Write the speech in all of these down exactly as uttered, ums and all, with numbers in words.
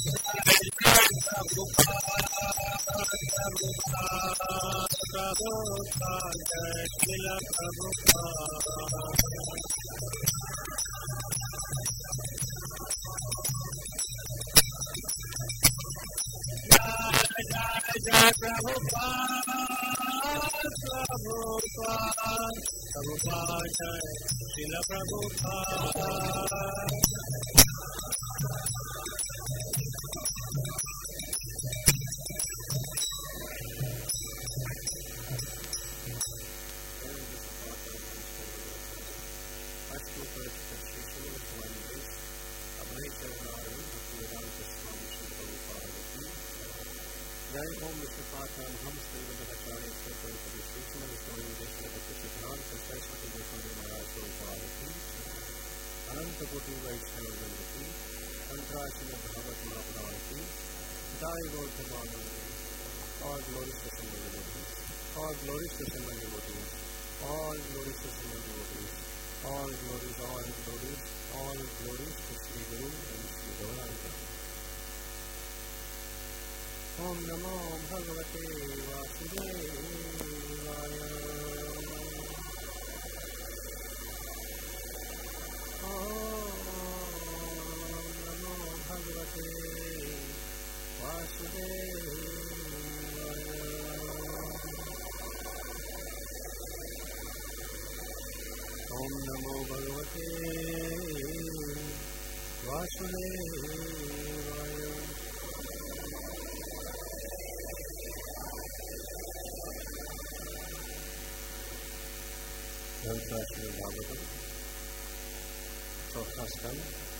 चौथा स्कंद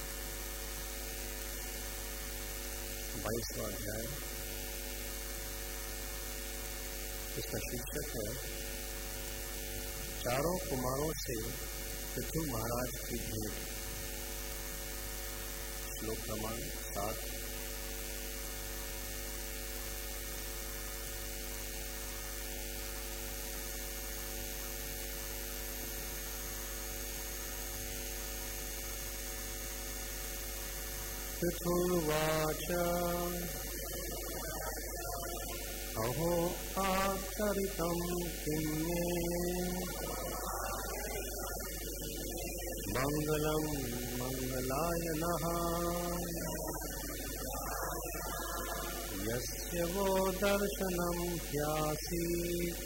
बाईसवां अध्याय। इसका शीर्षक है चारों कुमारों से पृथु महाराज की भेंट। श्लोक क्रमांक सात। पृथुर्वाच अहो आचरितं किं मे मंगलम मंगलाय नः यस्य वो दर्शनं ह्यासीत्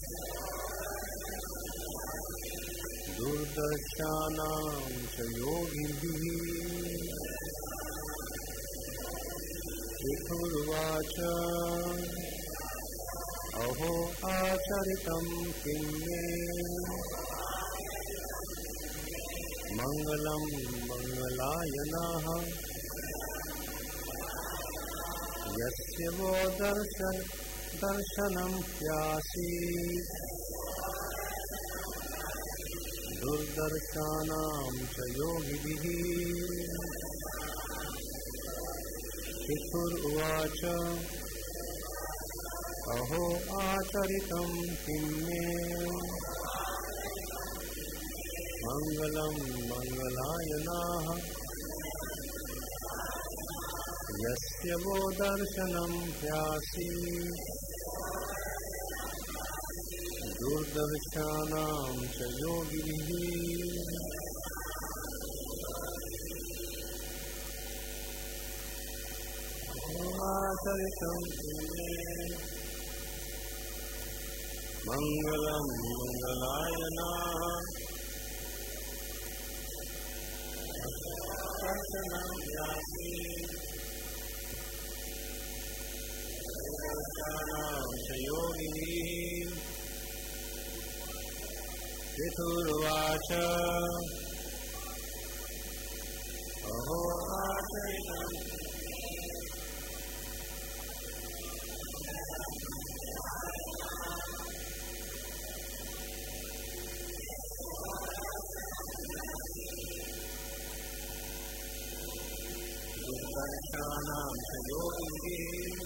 दुर्दर्शानां च योगिभिः। पृथुर्वाच अहो आचरितं किं मे मंगलम मंगलाय नः यस्य वो दर्शन दर्शनं ह्यासीत् दुर्दर्शानां च योगिभिः। पृथुर्वाच अहो आचरितं किं मे मंगलम मंगलाय नः यस्य वो दर्शनं ह्यासीत् दुर्दर्शानां च योगिभिः। आचरितं किं मे मंगलम मंगलाय नः दर्शनं ह्यासीत् दुर्दर्शानां च योगिभिः। पृथुर्वाच अहो आचरितं दुर्दर्शानां च योगिभिः।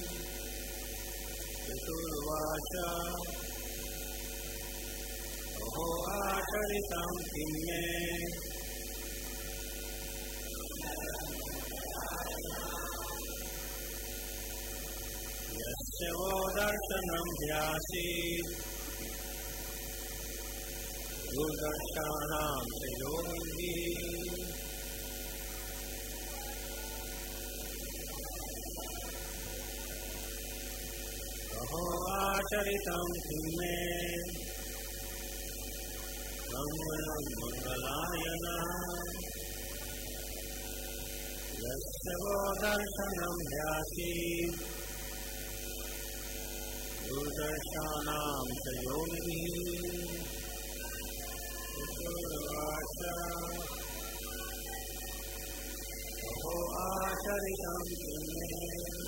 पृथुर्वाच अहो आचरितं किं मे यस्य वो दर्शनं ध्यासीत् दुर्दर्शानां च योगिभिः कहो आचरितं किं मे मंगलं मंगलायनः यस्य वो दर्शनं ध्यासीत् दुर्दर्शानां च योगिभिः कहो आचरितं किं मे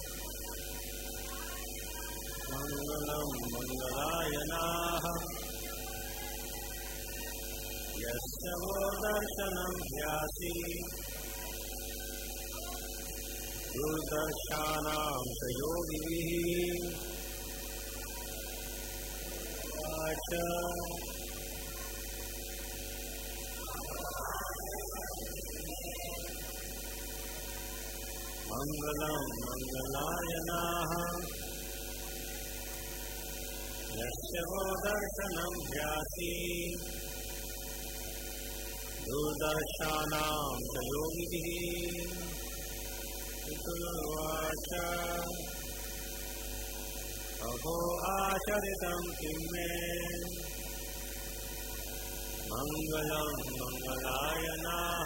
मंगलं मंगलायनाः यस्य वो दर्शनं ध्यासीत् दुर्दर्शानां च योगिभिः मंगलं मंगलायनाः यस्य वो दर्शनं ध्यासीत् दुर्दर्शानां च योगिभिः उवाच अहो आचरितं किं मे मंगलं मंगलायनाः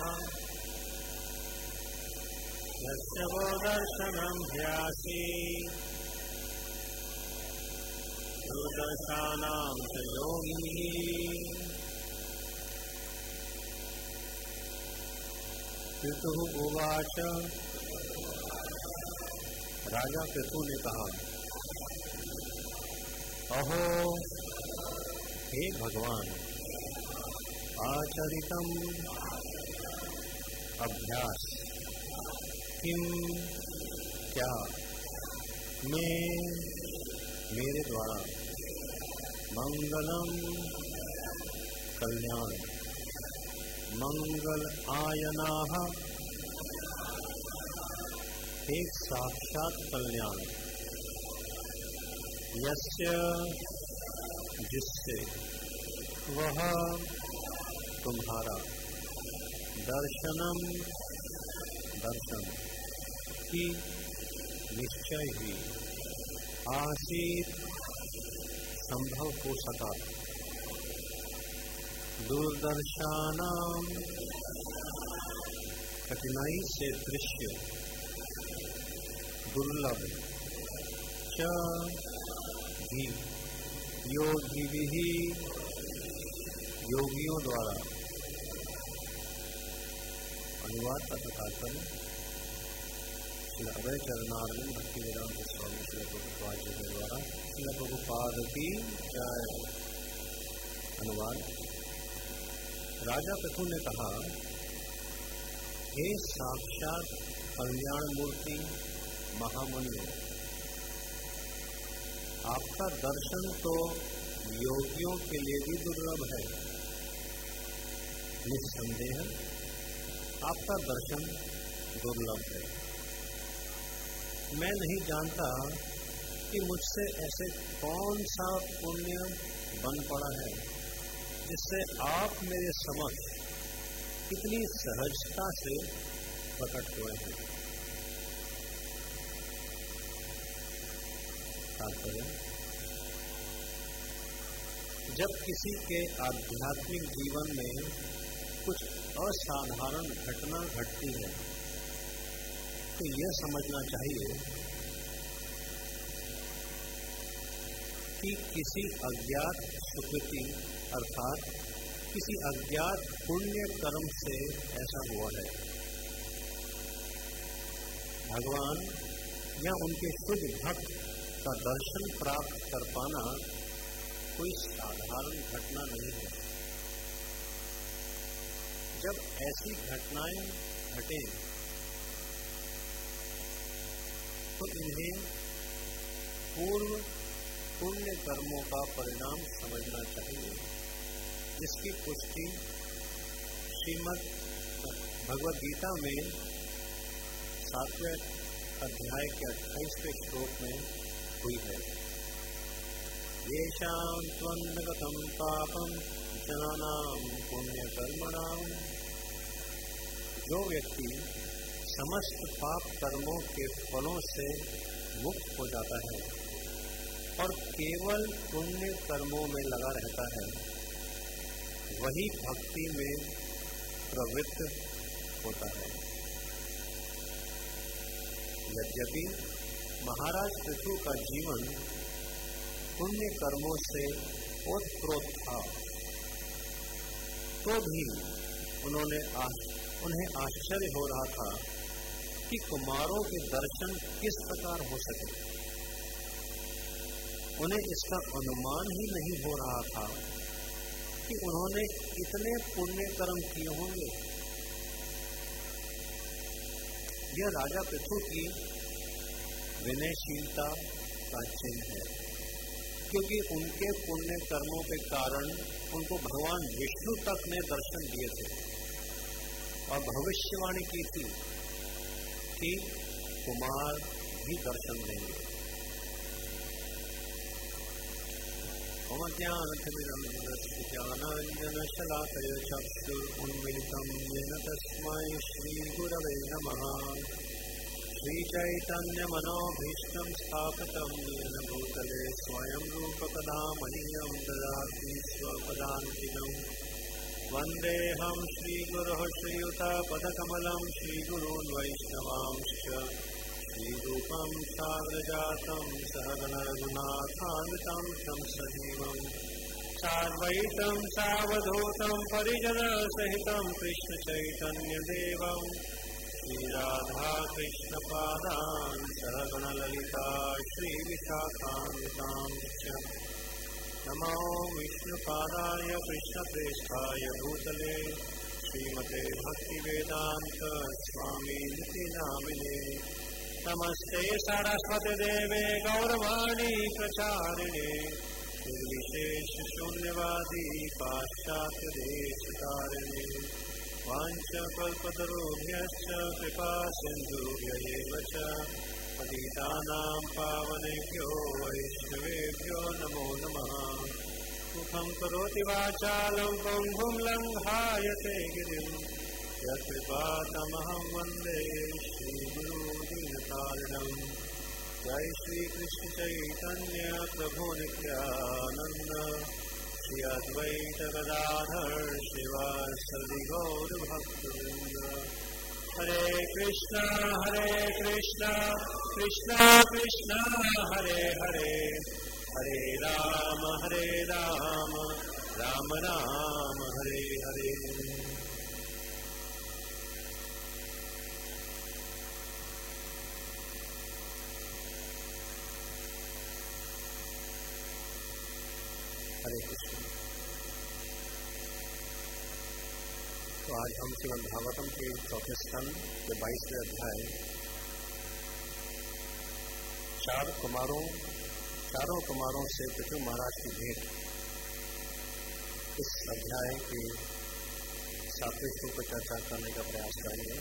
यस्य वो दर्शनं ध्यासीत् दुर्दर्शानां च योगिभिः पितुः उवाच राजा पितु ने कहा अहो हे भगवान आचरितम अभ्यास किम क्या मैं मेरे द्वारा मंगलम कल्याण मंगल आयनाः एक साक्षात कल्याण यस्य जिससे वह तुम्हारा दर्शनम दर्शन की निश्चय ही आसीत संभव हो सका दूरदर्शानाम कठिनाई से दृश्य दुर्लभ च भी योगिभिः योगियों द्वारा। अनुवाद का तात्पर्य श्री अभय चरणारविंद भक्ति वेदांत स्वामी श्री प्रभुपाद जी के द्वारा श्री प्रभुपाद की जय। अनुवाद राजा पितु ने कहा हे साक्षात कल्याण मूर्ति महामन्य आपका दर्शन तो योगियों के लिए भी दुर्लभ है। निस्संदेह आपका दर्शन दुर्लभ है। मैं नहीं जानता कि मुझसे ऐसे कौन सा पुण्य बन पड़ा है जिससे आप मेरे समक्ष कितनी सहजता से प्रकट हुए हैं। जब किसी के आध्यात्मिक जीवन में कुछ असाधारण घटना घटती है तो यह समझना चाहिए कि किसी अज्ञात सुकृति अर्थात किसी अज्ञात पुण्य कर्म से ऐसा हुआ है। भगवान या उनके शुद्ध भक्त का दर्शन प्राप्त कर पाना कोई साधारण घटना नहीं है। जब ऐसी घटनाएं घटें तो इन्हें पूर्व पुण्य कर्मों का परिणाम समझना चाहिए, जिसकी पुष्टि श्रीमद् भगवद गीता में सातवें अध्याय के अट्ठाईसवें श्लोक में हुई है। येषां त्वन्नगतं पापं जनानां पुण्यकर्मणां, जो व्यक्ति समस्त पाप कर्मों के फलों से मुक्त हो जाता है और केवल पुण्य कर्मों में लगा रहता है, वही भक्ति में प्रवृत्त होता है। यद्यपि महाराज पृथु का जीवन पुण्य कर्मों से ओतप्रोत था, तो भी उन्होंने आश, उन्हें आश्चर्य हो रहा था कि कुमारों के दर्शन किस प्रकार हो सके। उन्हें इसका अनुमान ही नहीं हो रहा था कि उन्होंने इतने पुण्य कर्म किए होंगे। यह राजा पृथु की विनयशीलता का चिन्ह है, क्योंकि उनके पुण्य कर्मों के कारण उनको भगवान विष्णु तक ने दर्शन दिए थे और भविष्यवाणी की थी कि कुमार भी दर्शन देंगे। ज्ञानांजनशलाकया चक्षुरुन्मीलितं येन तस्मै श्रीगुरवे नमः। श्रीचैतन्यमनोभीष्टं स्थापितं येन भूतले स्वयं रूपकदा मह्यं ददाति स्वपदान्तिकम्। वन्देऽहं श्रीगुरोः श्रीयुतपदकमलं श्रीगुरून् वैष्णवांश्च श्रीरूपं साग्रजातं सहगणरघुनाथान्वितं तं सजीवं साद्वैतं सावधूतं परिजनसहितं कृष्णचैतन्यदेवं श्रीराधाकृष्णपादान् सहगणललिता श्रीविशाखान्वितांश्च। नमो विष्णुपादाय कृष्णप्रेष्ठाय भूतले श्रीमते भक्तिवेदान्त स्वामिनिति नामिने। नमस्ते सरस्वती देवे गौरवाणी प्रचारिणे निर्विशेष शून्यवादी पाश्चात्य देशकारिणे। वाञ्छकल्पतरुभ्यश्च कृपा सिन्धुभ्य एव च पतितानां पावनेभ्यो वैष्णवेभ्यो नमो नमः। सुखं करोति वाचालं पङ्गुं लङ्घायते गिरिं यत्कृपातमहं वन्दे श्रीगुरुदीनतारिणं। जय श्री कृष्ण चैतन्य प्रभु नित्यानंद श्री अद्वैत गदाधर शिवासादि गौर भक्तवृंद। हरे कृष्णा हरे कृष्णा कृष्णा कृष्णा हरे हरे, हरे राम हरे राम राम राम हरे हरे। हरे कृष्ण। तो आज हम श्रीमद् भागवतम के चौथे स्कंद के बाईसवें अध्याय चार कुमारों चारों कुमारों से पृथु महाराज की भेंट, इस अध्याय के सातवें श्लोक पर चर्चा करने का प्रयास करेंगे।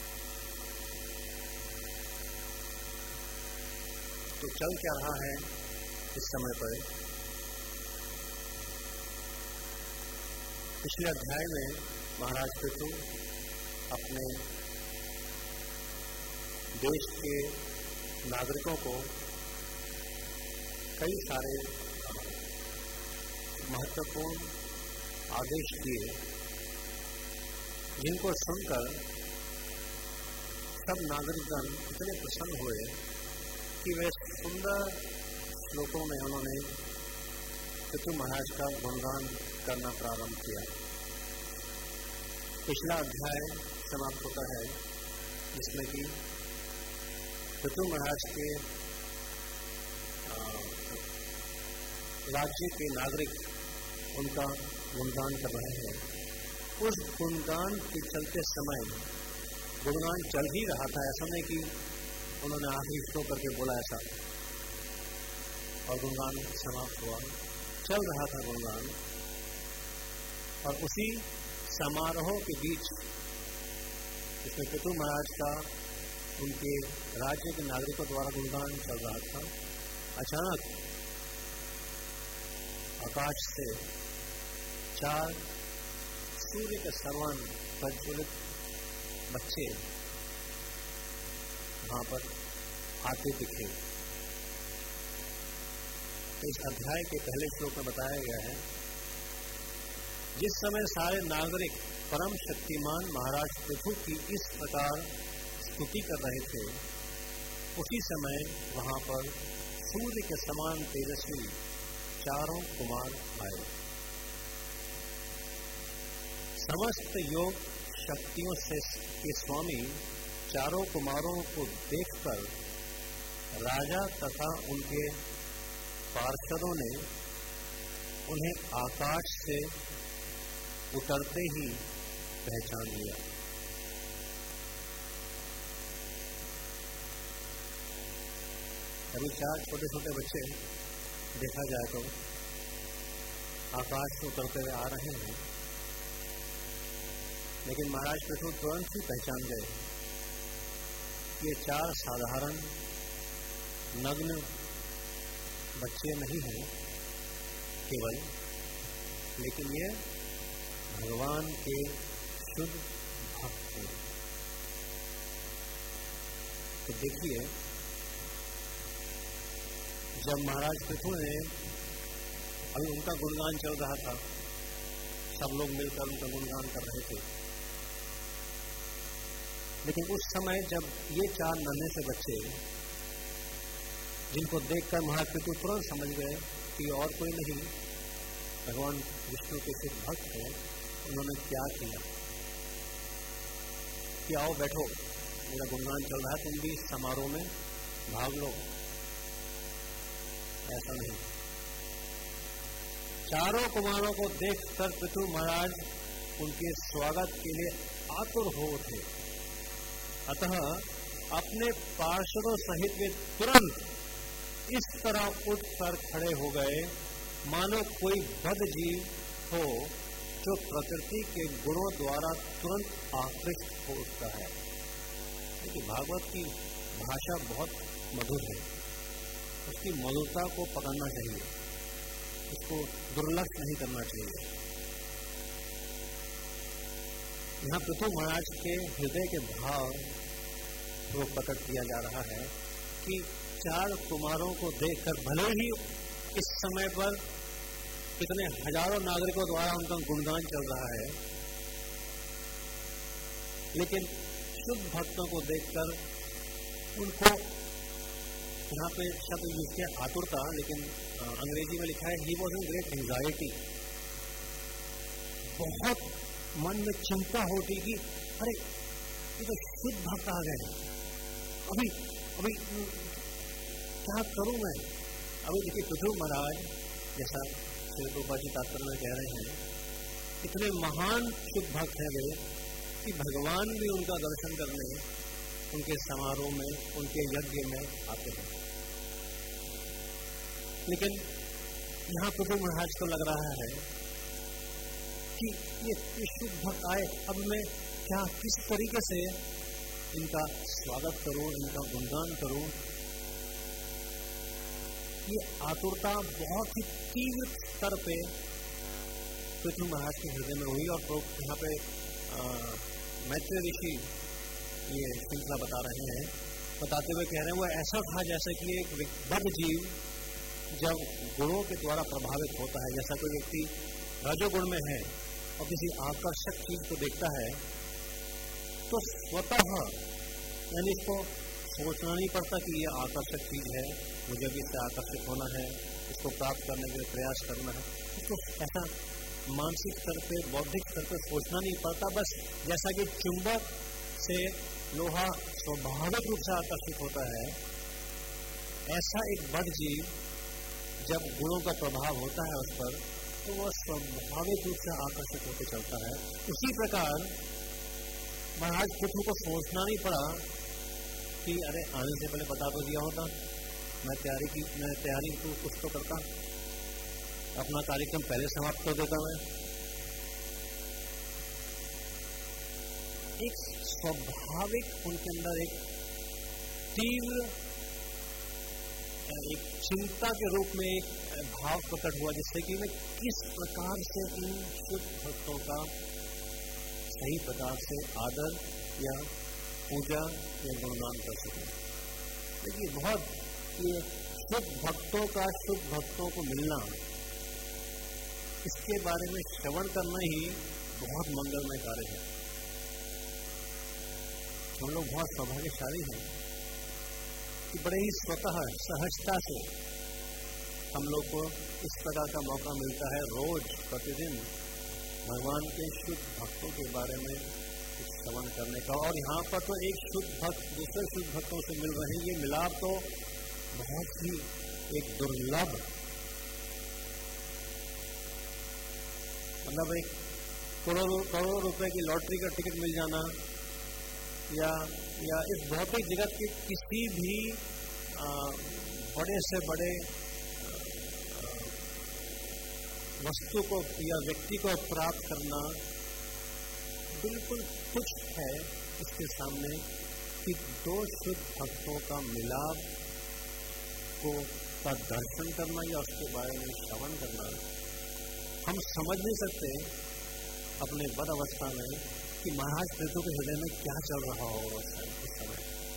तो चल क्या रहा है इस समय पर? पिछले अध्याय में महाराज पृथु अपने देश के नागरिकों को कई सारे महत्वपूर्ण आदेश दिए, जिनको सुनकर सब नागरिकगण इतने प्रसन्न हुए कि वे सुंदर श्लोकों में उन्होंने पृथु महाराज का गुणगान करना प्रारंभ किया। पिछला अध्याय समाप्त होता है जिसमें कि पृथु महाराज के राज्य के नागरिक उनका गुणगान कर रहे हैं। उस गुणगान के चलते समय गुणगान चल ही रहा था, ऐसा नहीं कि उन्होंने आखिरी स्लो करके बोला ऐसा और गुणगान समाप्त हुआ। चल रहा था गुणगान, और उसी समारोह के बीच जिसमें पृथु महाराज का उनके राज्य के नागरिकों द्वारा गुणगान चल रहा था, अचानक आकाश से चार सूर्य के समान प्रज्वलित बच्चे वहां पर आते दिखे। इस अध्याय के पहले श्लोक में बताया गया है, जिस समय सारे नागरिक परम शक्तिमान महाराज पृथु की इस प्रकार स्तुति कर रहे थे, उसी समय वहां पर सूर्य के समान तेजस्वी चारों कुमार आए। समस्त योग शक्तियों से के स्वामी चारों कुमारों को देखकर राजा तथा उनके पार्षदों ने उन्हें आकाश से उतरते ही पहचान लिया। अभी चार छोटे छोटे बच्चे देखा जाए तो आकाश से उतरते हुए आ रहे हैं, लेकिन महाराज पृथु तुरंत ही पहचान गए कि ये चार साधारण नग्न बच्चे नहीं हैं केवल, लेकिन ये भगवान के शुद्ध भक्त हैं। तो देखिए, जब महाराज पृथु ने, अभी उनका गुणगान चल रहा था, सब लोग मिलकर उनका गुणगान कर रहे थे, लेकिन उस समय जब ये चार नन्हे से बच्चे, जिनको देखकर महाराज पृथु तुरंत समझ गए कि और कोई नहीं, भगवान विष्णु के सिर्फ भक्त हैं, उन्होंने क्या किया कि आओ बैठो, मेरा गुणगान चल रहा है, तुम भी इस समारोह में भाग लो। ऐसा नहीं, चारों कुमारों को देखकर पृथु महाराज उनके स्वागत के लिए आतुर हो उठे। अतः अपने पार्षदों सहित वे तुरंत इस तरह उठकर खड़े हो गए मानो कोई बद्ध जीव हो जो प्रकृति के गुणों द्वारा तुरंत आकृष्ट हो उठता है। देखिए, भागवत की भाषा बहुत मधुर है, उसकी मधुरता को पकड़ना चाहिए, उसको दुर्लक्ष नहीं करना चाहिए। यहाँ पृथु महाराज के हृदय के भाव को प्रकट किया जा रहा है कि चार कुमारों को देखकर, भले ही इस समय पर कितने हजारों नागरिकों द्वारा उनका गुणगान चल रहा है, लेकिन शुद्ध भक्तों को देखकर उनको, यहाँ पे शब्द यूज किया आतुरता, लेकिन अंग्रेजी में लिखा है he was in great anxiety. बहुत मन में चिंता होती कि अरे ये तो शुद्ध भक्त आ गए, अभी अभी क्या करूं मैं। अभी देखिए, पृथु महाराज, जैसा श्री रूपा जी तात्पर्य में कह रहे हैं, इतने महान शुद्ध भक्त हैं वे कि भगवान भी उनका दर्शन करने उनके समारोह में, उनके यज्ञ में आते हैं। लेकिन यहाँ पृथु महाराज को लग रहा है कि ये शुद्ध भक्त आए, अब मैं क्या, किस तरीके से इनका स्वागत करूं, इनका गुणगान करूं। ये आतुरता बहुत ही तीव्र स्तर पे पृथु महाराज के हृदय में हुई। और लोग यहाँ पे मैत्रेय ऋषि ये श्रृंखला बता रहे हैं, बताते हुए कह रहे हैं, वो ऐसा था जैसे कि एक बद्ध जीव जब गुणों के द्वारा प्रभावित होता है, जैसा कोई व्यक्ति रजोगुण में है और किसी आकर्षक चीज को देखता है, तो स्वतः, यानी इसको सोचना नहीं पड़ता कि ये आकर्षक चीज है, मुझे भी इससे आकर्षित होना है, इसको प्राप्त करने के लिए प्रयास करना है, इसको ऐसा मानसिक स्तर पे, बौद्धिक स्तर पे सोचना नहीं पड़ता। बस जैसा कि चुंबक से लोहा स्वाभाविक रूप से आकर्षित होता है, ऐसा एक बद्ध जीव जब गुणों का प्रभाव होता है उस पर, तो वह स्वाभाविक रूप से आकर्षित होकर चलता है। उसी प्रकार महाराज पृथु को सोचना नहीं पड़ा कि अरे आने से पहले बता तो दिया होता, मैं तैयारी की मैं तैयारी तो कुछ तो करता, अपना कार्यक्रम पहले समाप्त कर देता। मैं एक स्वाभाविक उनके अंदर एक तीव्र एक चिंता के रूप में एक भाव प्रकट हुआ, जिससे कि मैं किस प्रकार से इन शुद्ध भक्तों का सही प्रकार से आदर या पूजा या गुणगान कर सकूं। देखिए, बहुत ये शुद्ध भक्तों का शुद्ध भक्तों को मिलना, इसके बारे में श्रवण करना ही बहुत मंगलमय कार्य है। हम लोग बहुत सौभाग्यशाली हैं कि बड़े ही स्वतः सहजता से हम लोग को इस प्रकार का मौका मिलता है रोज प्रतिदिन भगवान के शुद्ध भक्तों के बारे में कुछ श्रवण करने का। और यहाँ पर तो एक शुद्ध भक्त दूसरे शुद्ध भक्तों से मिल रहे हैं, ये मिलाप तो बहुत ही एक दुर्लभ, मतलब एक करोड़ों करोड़ों रुपए की लॉटरी का टिकट मिल जाना या या इस भौतिक जगत के किसी भी आ, बड़े से बड़े आ, वस्तु को या व्यक्ति को प्राप्त करना बिल्कुल तुच्छ है इसके सामने कि दो शुद्ध भक्तों का मिलाप को का दर्शन करना या उसके बारे में श्रवण करना। हम समझ नहीं सकते अपने बद अवस्था में कि महाराज पृथु के हृदय में क्या चल रहा होगा उस समय।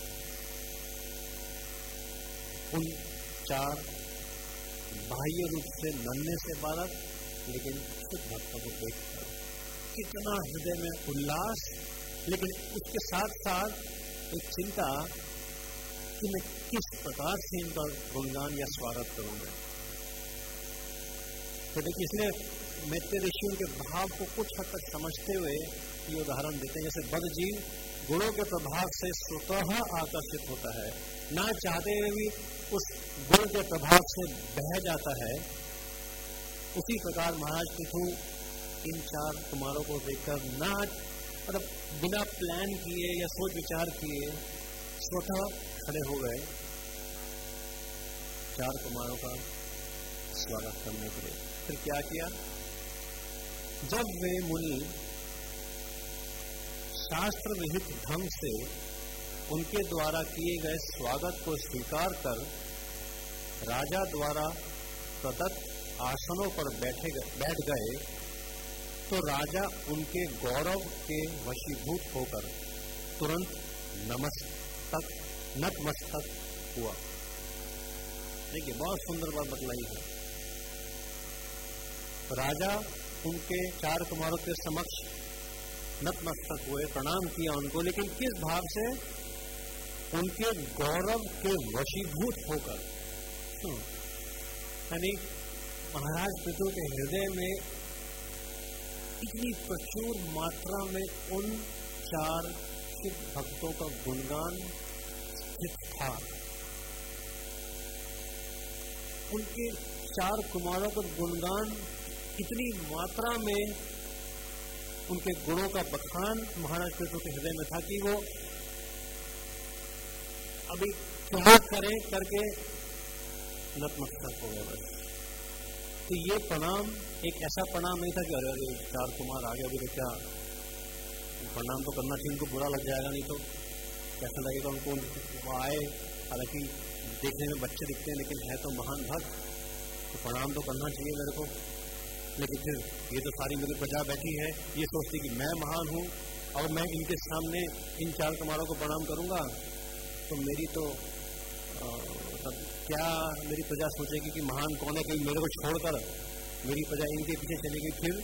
उन चार बाह्य रूप से नन्हे से बालक लेकिन शुद्ध भक्तों को देखकर कितना हृदय में उल्लास, लेकिन उसके साथ साथ एक चिंता कि मैं किस प्रकार से इनका गुणगान या स्वागत करूंगा। तो देखिए, इसलिए मैत्रेय ऋषि उनके भाव को कुछ हद तक समझते हुए ये उदाहरण देते हैं। जैसे बद्ध जीव गुणों के प्रभाव से स्वतः आकर्षित होता है, ना चाहते हुए भी उस गुण के प्रभाव से बह जाता है, उसी प्रकार महाराज पृथु इन चार कुमारों को देखकर ना मतलब बिना प्लान किए या सोच विचार किए स्वतः खड़े हो गए चार कुमारों का स्वागत करने के लिए। फिर क्या किया? जब वे मुनि शास्त्र विहित ढंग से उनके द्वारा किए गए स्वागत को स्वीकार कर राजा द्वारा प्रदत्त आसनों पर बैठे बैठ गए, तो राजा उनके गौरव के वशीभूत होकर तुरंत नमस्तक नतमस्तक हुआ। देखिए, बहुत सुंदर बात बतलाई है। राजा उनके चार कुमारों के समक्ष नतमस्तक हुए, प्रणाम किया उनको, लेकिन किस भाव से? उनके गौरव के वशीभूत होकर। यानी महाराज पृथु के हृदय में इतनी प्रचुर मात्रा में उन चार शुद्ध भक्तों का गुणगान स्थित था। उनके चार कुमारों का गुणगान इतनी मात्रा में उनके गुणों का बखान महाराज पृथु के हृदय में था कि वो अभी क्या करें करके नतमस्तक हो गए बस। तो ये प्रणाम एक ऐसा प्रणाम नहीं था कि अरे अरे चार कुमार आ गए, अभी तो क्या प्रणाम तो करना चाहिए, उनको बुरा लग जाएगा, नहीं तो कैसा लगेगा उनको। वो आए, हालांकि देखने में बच्चे दिखते हैं लेकिन है तो महान भक्त, तो प्रणाम तो करना चाहिए मेरे को। लेकिन फिर ये तो सारी मेरी प्रजा बैठी है, ये सोचती कि मैं महान हूँ और मैं इनके सामने इन चार कुमारों को प्रणाम करूँगा तो मेरी तो आ, तब क्या मेरी प्रजा सोचेगी कि महान कौन है, कि मेरे को छोड़कर मेरी प्रजा इनके पीछे चलेगी। फिर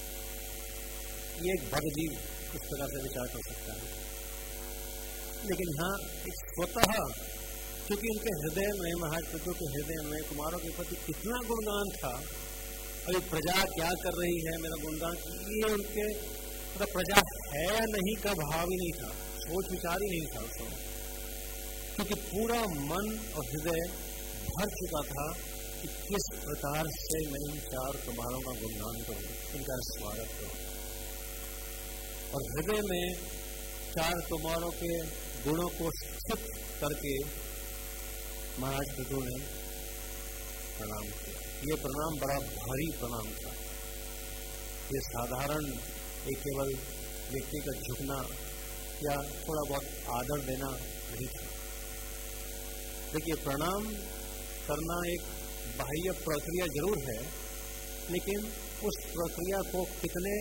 ये एक बद्ध जीव इस प्रकार से विचार कर सकता है। लेकिन हाँ, एक स्वतः क्योंकि उनके हृदय में, महाराज पृथु के हृदय में कुमारों के प्रति कितना गुणगान था, और प्रजा क्या कर रही है मेरा गुणगान, ये उनके मतलब प्रजा है या नहीं का भाव ही नहीं था, सोच विचार ही नहीं था उस समय। क्योंकि पूरा मन और हृदय भर चुका था कि किस प्रकार से मैं इन चार कुमारों का गुणगान करूं, इनका स्वागत करूं। और हृदय में चार कुमारों के गुणों को स्थित करके महाराज पृथु ने प्रणाम किया। ये प्रणाम बड़ा भारी प्रणाम था। ये साधारण एक केवल व्यक्ति का झुकना या थोड़ा बहुत आदर देना नहीं था। देखिए, प्रणाम करना एक बाह्य प्रक्रिया जरूर है, लेकिन उस प्रक्रिया को कितने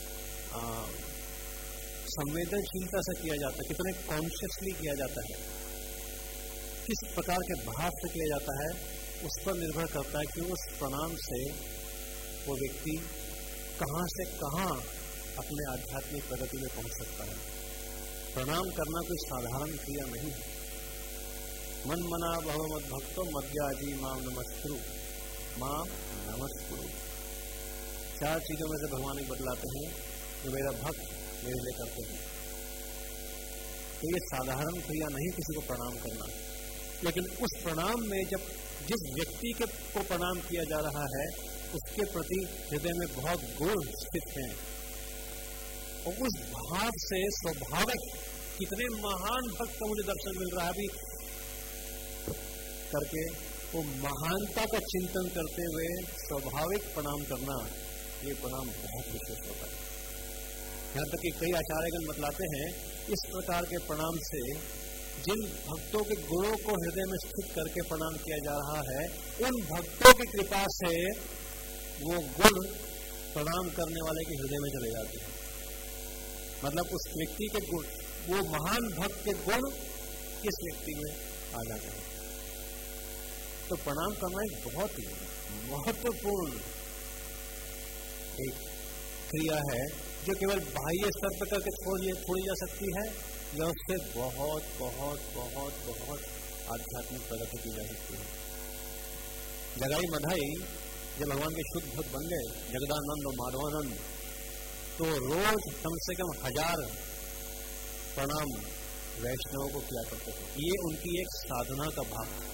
संवेदनशीलता से किया जाता है, कितने कॉन्शियसली किया जाता है, किस प्रकार के भाव से किया जाता है, उस पर निर्भर करता है कि उस प्रणाम से वो व्यक्ति कहाँ से कहाँ अपने आध्यात्मिक प्रगति में पहुंच सकता है। प्रणाम करना कोई साधारण क्रिया नहीं है। मन मना भव मद भक्तो मद्याजी माम नमस्कुरु, माम नमस्कुरु। चार चीजों में से भगवान एक बतलाते हैं जो मेरा भक्त मेरे लिए करते हैं। तो ये साधारण क्रिया नहीं किसी को प्रणाम करना, लेकिन उस प्रणाम में जब जिस व्यक्ति के को प्रणाम किया जा रहा है उसके प्रति हृदय में बहुत गुण स्थित हैं, और उस भाव से स्वाभाविक कितने महान भक्त का मुझे दर्शन मिल रहा है अभी करके, वो महानता का चिंतन करते हुए स्वाभाविक प्रणाम करना, ये प्रणाम बहुत विशेष होता है। यहाँ तक कि कई आचार्यगण बतलाते हैं इस प्रकार के प्रणाम से जिन भक्तों के गुणों को हृदय में स्थित करके प्रणाम किया जा रहा है, उन भक्तों की कृपा से वो गुण प्रणाम करने वाले के हृदय में चले जाते हैं। मतलब उस व्यक्ति के गुण, वो महान भक्त के गुण इस व्यक्ति में आ जाते हैं। तो प्रणाम करना एक बहुत ही महत्वपूर्ण एक क्रिया है जो केवल बाह्य स्तर पर करके छोड़ी छोड़ी जा सकती है, या उससे बहुत बहुत बहुत बहुत आध्यात्मिक प्रगति की जा सकती है। जगाई मधाई जब भगवान के शुद्ध भक्त बन गए, जगदानंद और माधवानंद, तो रोज कम से कम हजार प्रणाम वैष्णवों को किया करते थे। ये उनकी एक साधना का भाग था।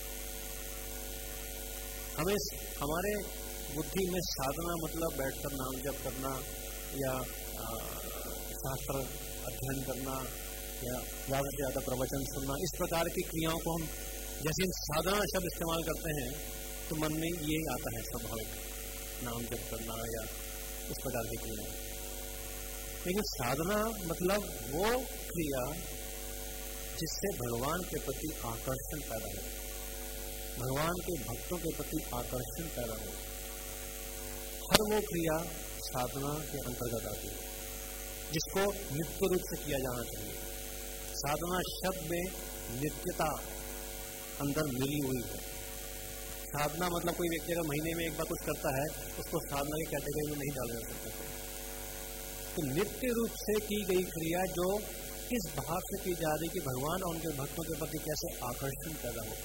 हमें हमारे बुद्धि में साधना मतलब बैठकर नाम जप करना या शास्त्र अध्ययन करना या ज़्यादा से ज़्यादा प्रवचन सुनना, इस प्रकार की क्रियाओं को हम जैसे साधना शब्द इस्तेमाल करते हैं तो मन में ये आता है स्वाभाविक, नाम जप करना या इस प्रकार की क्रिया। लेकिन साधना मतलब वो क्रिया जिससे भगवान के प्रति आकर्षण पैदा हो, भगवान के भक्तों के प्रति आकर्षण पैदा हो, हर वो क्रिया साधना के अंतर्गत आती है, जिसको नित्य रूप से किया जाना चाहिए। साधना शब्द में नित्यता अंदर मिली हुई है। साधना मतलब कोई व्यक्ति अगर महीने में एक बार कुछ करता है उसको साधना की कैटेगरी में नहीं डाला जा सकता। तो नित्य रूप से की गई क्रिया जो इस भाव से की जा रही कि भगवान और उनके भक्तों के प्रति कैसे आकर्षण पैदा हो,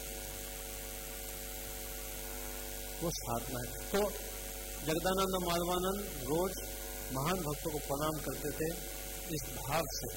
वो साधना है। तो जगदानंद और माधवानंद रोज महान भक्तों को प्रणाम करते थे इस भाव से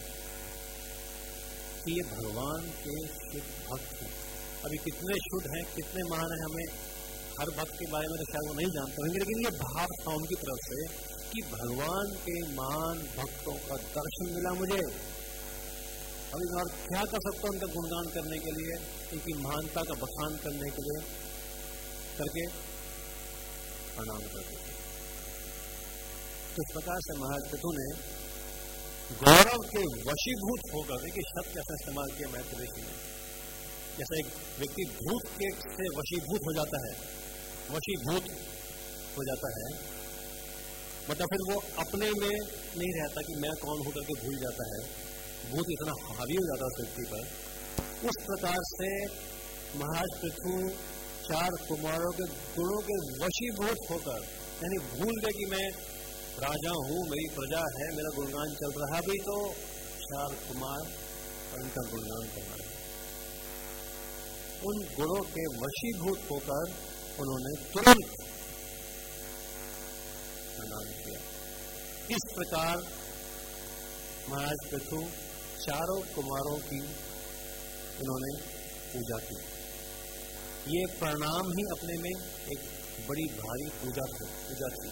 कि ये भगवान के शुद्ध भक्त हैं। अभी कितने शुद्ध हैं, कितने महान हैं, हमें हर भक्त के बारे में तो शायद वो नहीं जानते होंगे, लेकिन ये भाव था उनकी तरफ से कि भगवान के महान भक्तों का दर्शन मिला मुझे। अभी और क्या कर सकता हूं उनका गुणगान करने के लिए, उनकी महानता का बखान करने के लिए करके प्रणाम करते थे। तो इस प्रकार से महाराज पितु ने गौरव के वशीभूत होकर, देखिए शब्द कैसा इस्तेमाल किया मैत्री ऋषि ने, जैसे एक व्यक्ति भूत के से वशीभूत हो जाता है, वशीभूत हो जाता है मतलब फिर वो अपने में नहीं रहता कि मैं कौन हूं करके भूल जाता है, भूत इतना हावी हो जाता है उस व्यक्ति पर। उस प्रकार से महाराज पृथु चार कुमारों के गुणों के वशीभूत होकर, यानी भूल गए कि मैं राजा हूं, मेरी प्रजा है, मेरा गुणगान चल रहा भी, तो चार कुमार और उनका गुणगान करना है। उन गुणों के वशीभूत होकर उन्होंने तुरंत प्रणाम किया। इस प्रकार महाराज पृथु चारों कुमारों की उन्होंने पूजा की। ये प्रणाम ही अपने में एक बड़ी भारी पूजा थी पूजा थी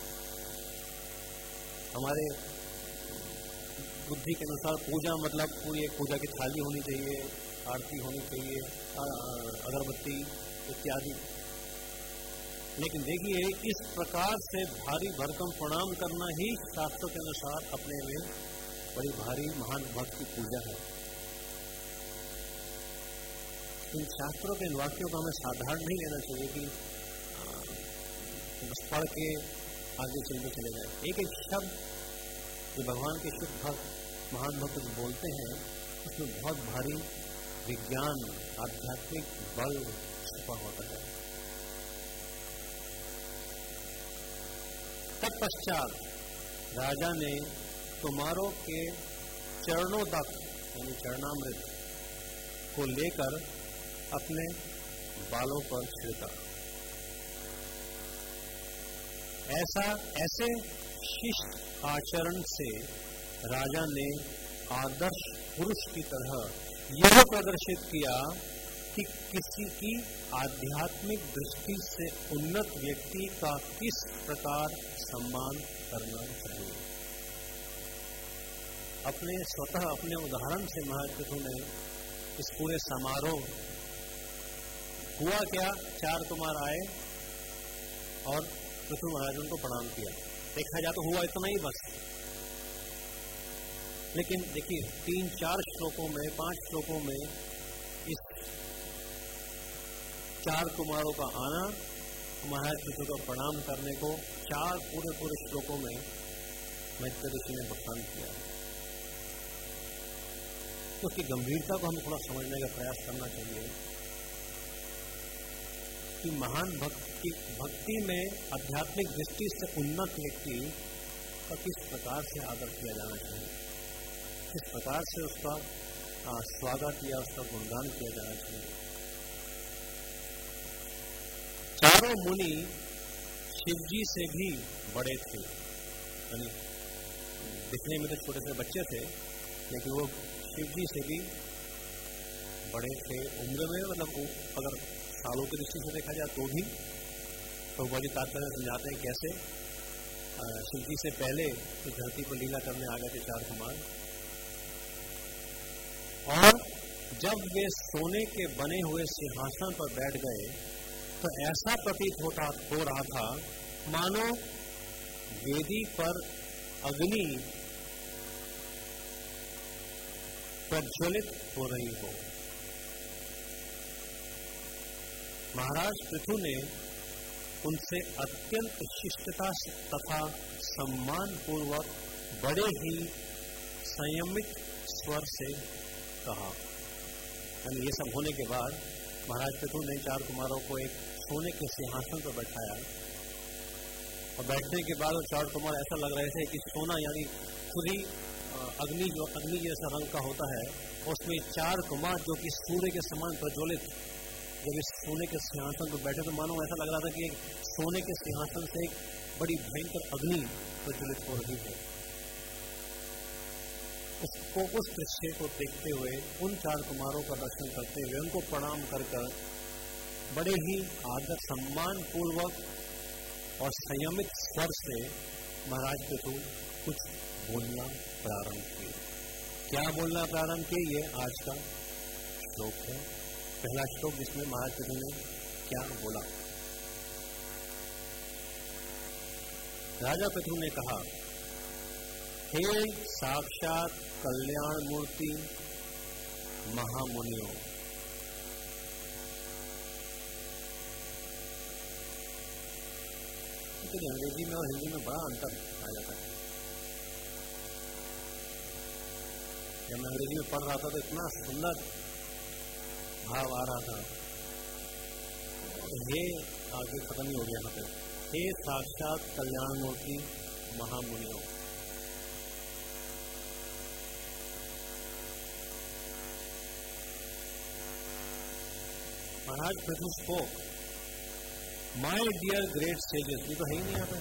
हमारे बुद्धि के अनुसार पूजा मतलब पूरी एक पूजा की थाली होनी चाहिए, आरती होनी चाहिए, अगरबत्ती इत्यादि। लेकिन देखिए इस प्रकार से भारी भरकम प्रणाम करना ही शास्त्रों के अनुसार अपने में बड़ी भारी महान भक्त की पूजा है। इन शास्त्रों के इन वाक्यों को हमें साधारण नहीं लेना चाहिए कि बस पढ़ के आगे चलते चले जाए। एक एक शब्द जो भगवान के शुद्ध भक्त महान भक्त बोलते हैं उसमें बहुत भारी विज्ञान आध्यात्मिक बल छुपा होता है। तत्पश्चात राजा ने कुमारों के चरणों तक यानी चरणामृत को लेकर अपने बालों पर छिड़का। ऐसा ऐसे शिष्ट आचरण से राजा ने आदर्श पुरुष की तरह यह प्रदर्शित किया कि किसी की आध्यात्मिक दृष्टि से उन्नत व्यक्ति का किस प्रकार सम्मान करना चाहिए। अपने स्वतः अपने उदाहरण से महाराज पृथु ने इस पूरे समारोह हुआ क्या, चार कुमार आए और पृथु महाराज उनको प्रणाम किया। देखा जाए तो हुआ इतना ही बस, लेकिन देखिए तीन चार श्लोकों में पांच श्लोकों में इस चार कुमारों का आना, महाराज पृथु को प्रणाम करने को चार पूरे पूरे श्लोकों में मैत्रेय ऋषि ने बखान किया। तो उसकी गंभीरता को हमें थोड़ा समझने का प्रयास करना चाहिए कि महान भक्ति भक्ति में आध्यात्मिक दृष्टि से उन्नत व्यक्ति का किस प्रकार से आदर किया जाना चाहिए, किस प्रकार से उसका स्वागत या उसका गुणगान किया जाना चाहिए। चारों मुनि शिवजी से भी बड़े थे, यानी दिखने में तो छोटे से बच्चे थे लेकिन वो शिवजी से भी बड़े थे उम्र में, मतलब अगर सालों की दृष्टि से देखा जाए तो भी। तो बड़ी तात्पर्य समझाते हैं कैसे शिवजी से पहले इस धरती पर लीला करने आ गए थे चार कुमार, और जब वे सोने के बने हुए सिंहासन पर बैठ गए तो ऐसा प्रतीत होता हो रहा था मानो वेदी पर अग्नि प्रज्वलित हो रही हो। महाराज पृथु ने उनसे अत्यंत शिष्टता तथा सम्मान पूर्वक बड़े ही संयमित स्वर से कहा। यानी ये सब होने के बाद महाराज पृथु ने चार कुमारों को एक सोने के सिंहासन पर बैठाया, और बैठने के बाद वो चार कुमार ऐसा लग रहे थे कि सोना यानी पूरी अग्नि जो अग्नि जैसा रंग का होता है उसमें चार कुमार जो कि सूर्य के समान प्रज्वलित जब इस सोने के सिंहासन पर बैठे तो मानो ऐसा लग रहा था कि एक सोने के सिंहासन से एक बड़ी भयंकर अग्नि प्रज्वलित हो रही है। उसको उस दृश्य को देखते हुए उन चार कुमारों का दर्शन करते हुए उनको प्रणाम कर कर बड़े ही आदर सम्मान पूर्वक और संयमित स्वर से महाराज पृथु कुछ बोलना प्रारंभ किए। क्या बोलना प्रारंभ किए ये आज का श्लोक है, पहला श्लोक जिसमें महाराज पृथु ने क्या बोला। राजा पृथु ने कहा, हे साक्षात कल्याण मूर्ति महामुनियों, अंग्रेजी में और हिंदी में बड़ा अंतर आ जाता है। जब मैं अंग्रेजी में पढ़ रहा था तो इतना सुंदर भाव आ रहा था, ये आगे खत्म ही हो गया यहाँ पे। हे साक्षात कल्याण मूर्ति महामुनियों, Maharaj Prithu spoke, my dear great sages, ये तो है ही नहीं यहाँ पे।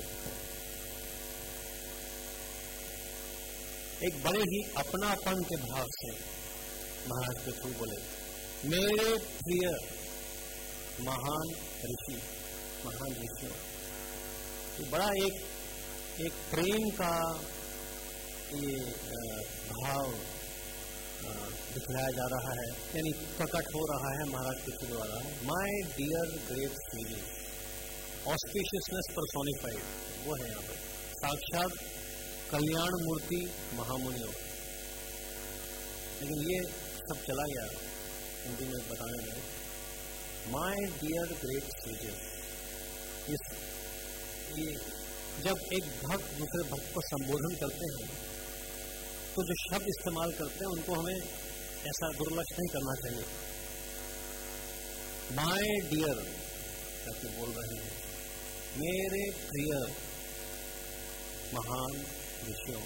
एक बड़े ही अपनापन के भाव से महाराज पृथु बोले, मेरे प्रिय महान ऋषि, महान ऋषियों। तो बड़ा एक एक प्रेम का ये भाव दिखलाया जा रहा है, यानी प्रकट हो रहा है महाराज पृथु द्वारा। My dear great sages, auspiciousness personified, वो है यहाँ पे साक्षात कल्याण मूर्ति महामुनियों। लेकिन ये सब चला गया, हिंदी में बताने में, माय डियर ग्रेट सेजेस, ये जब एक भक्त दूसरे भक्त को संबोधन करते हैं तो जो शब्द इस्तेमाल करते हैं उनको हमें ऐसा दुर्लक्ष्य नहीं करना चाहिए। माय डियर करके बोल रहे हैं, मेरे प्रिय महान ऋषियों।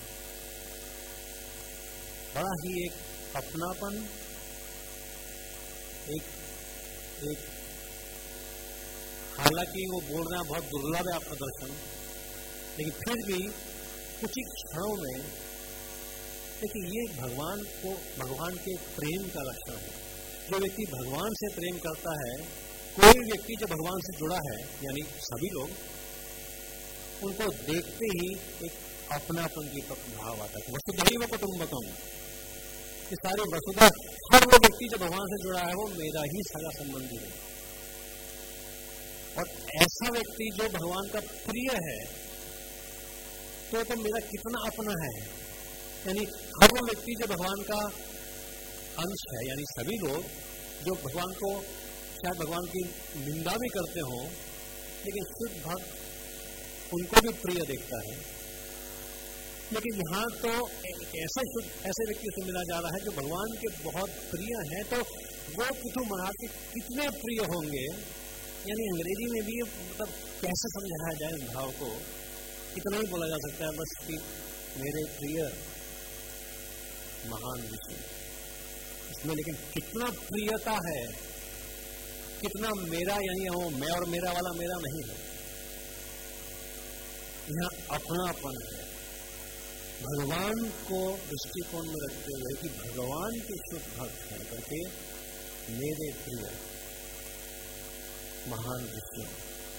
बड़ा ही एक अपनापन, एक एक हालांकि वो बोल रहे हैं बहुत दुर्लभ है आपका दर्शन, लेकिन फिर भी कुछ ही क्षणों में देखिए ये भगवान को, भगवान के प्रेम का लक्षण है। जो व्यक्ति भगवान से प्रेम करता है, कोई व्यक्ति जो भगवान से जुड़ा है, यानी सभी लोग, उनको देखते ही एक अपनापन की भाव आता है। वसुधैव कुटुम्बकम, ये सारी वसुधा, हर वो व्यक्ति जो भगवान से जुड़ा है वो मेरा ही सगा संबंधी है। और ऐसा व्यक्ति जो भगवान का प्रिय है तो तो मेरा कितना अपना है। यानी हर वो व्यक्ति जो भगवान का अंश है, यानी सभी लोग जो भगवान को शायद भगवान की निंदा भी करते हों, लेकिन शुद्ध भक्त उनको भी प्रिय देखता है। लेकिन यहाँ तो ऐसे ऐसे व्यक्ति से मिला जा रहा है जो भगवान के बहुत प्रिय हैं, तो वो पृथु महाराज के कितने प्रिय होंगे। यानी अंग्रेजी में भी मतलब कैसे समझाया जाए इस भाव को, इतना ही बोला जा सकता है बस कि मेरे प्रिय महान ऋषि। इसमें लेकिन कितना प्रियता है, कितना मेरा, यानी वो मैं और मेरा वाला मेरा नहीं है, यहाँ अपनापन है। भगवान को दृष्टिकोण में रखते हुए कि भगवान के शुद्ध भक्त हैं करके मेरे प्रिय महान ऋषियों,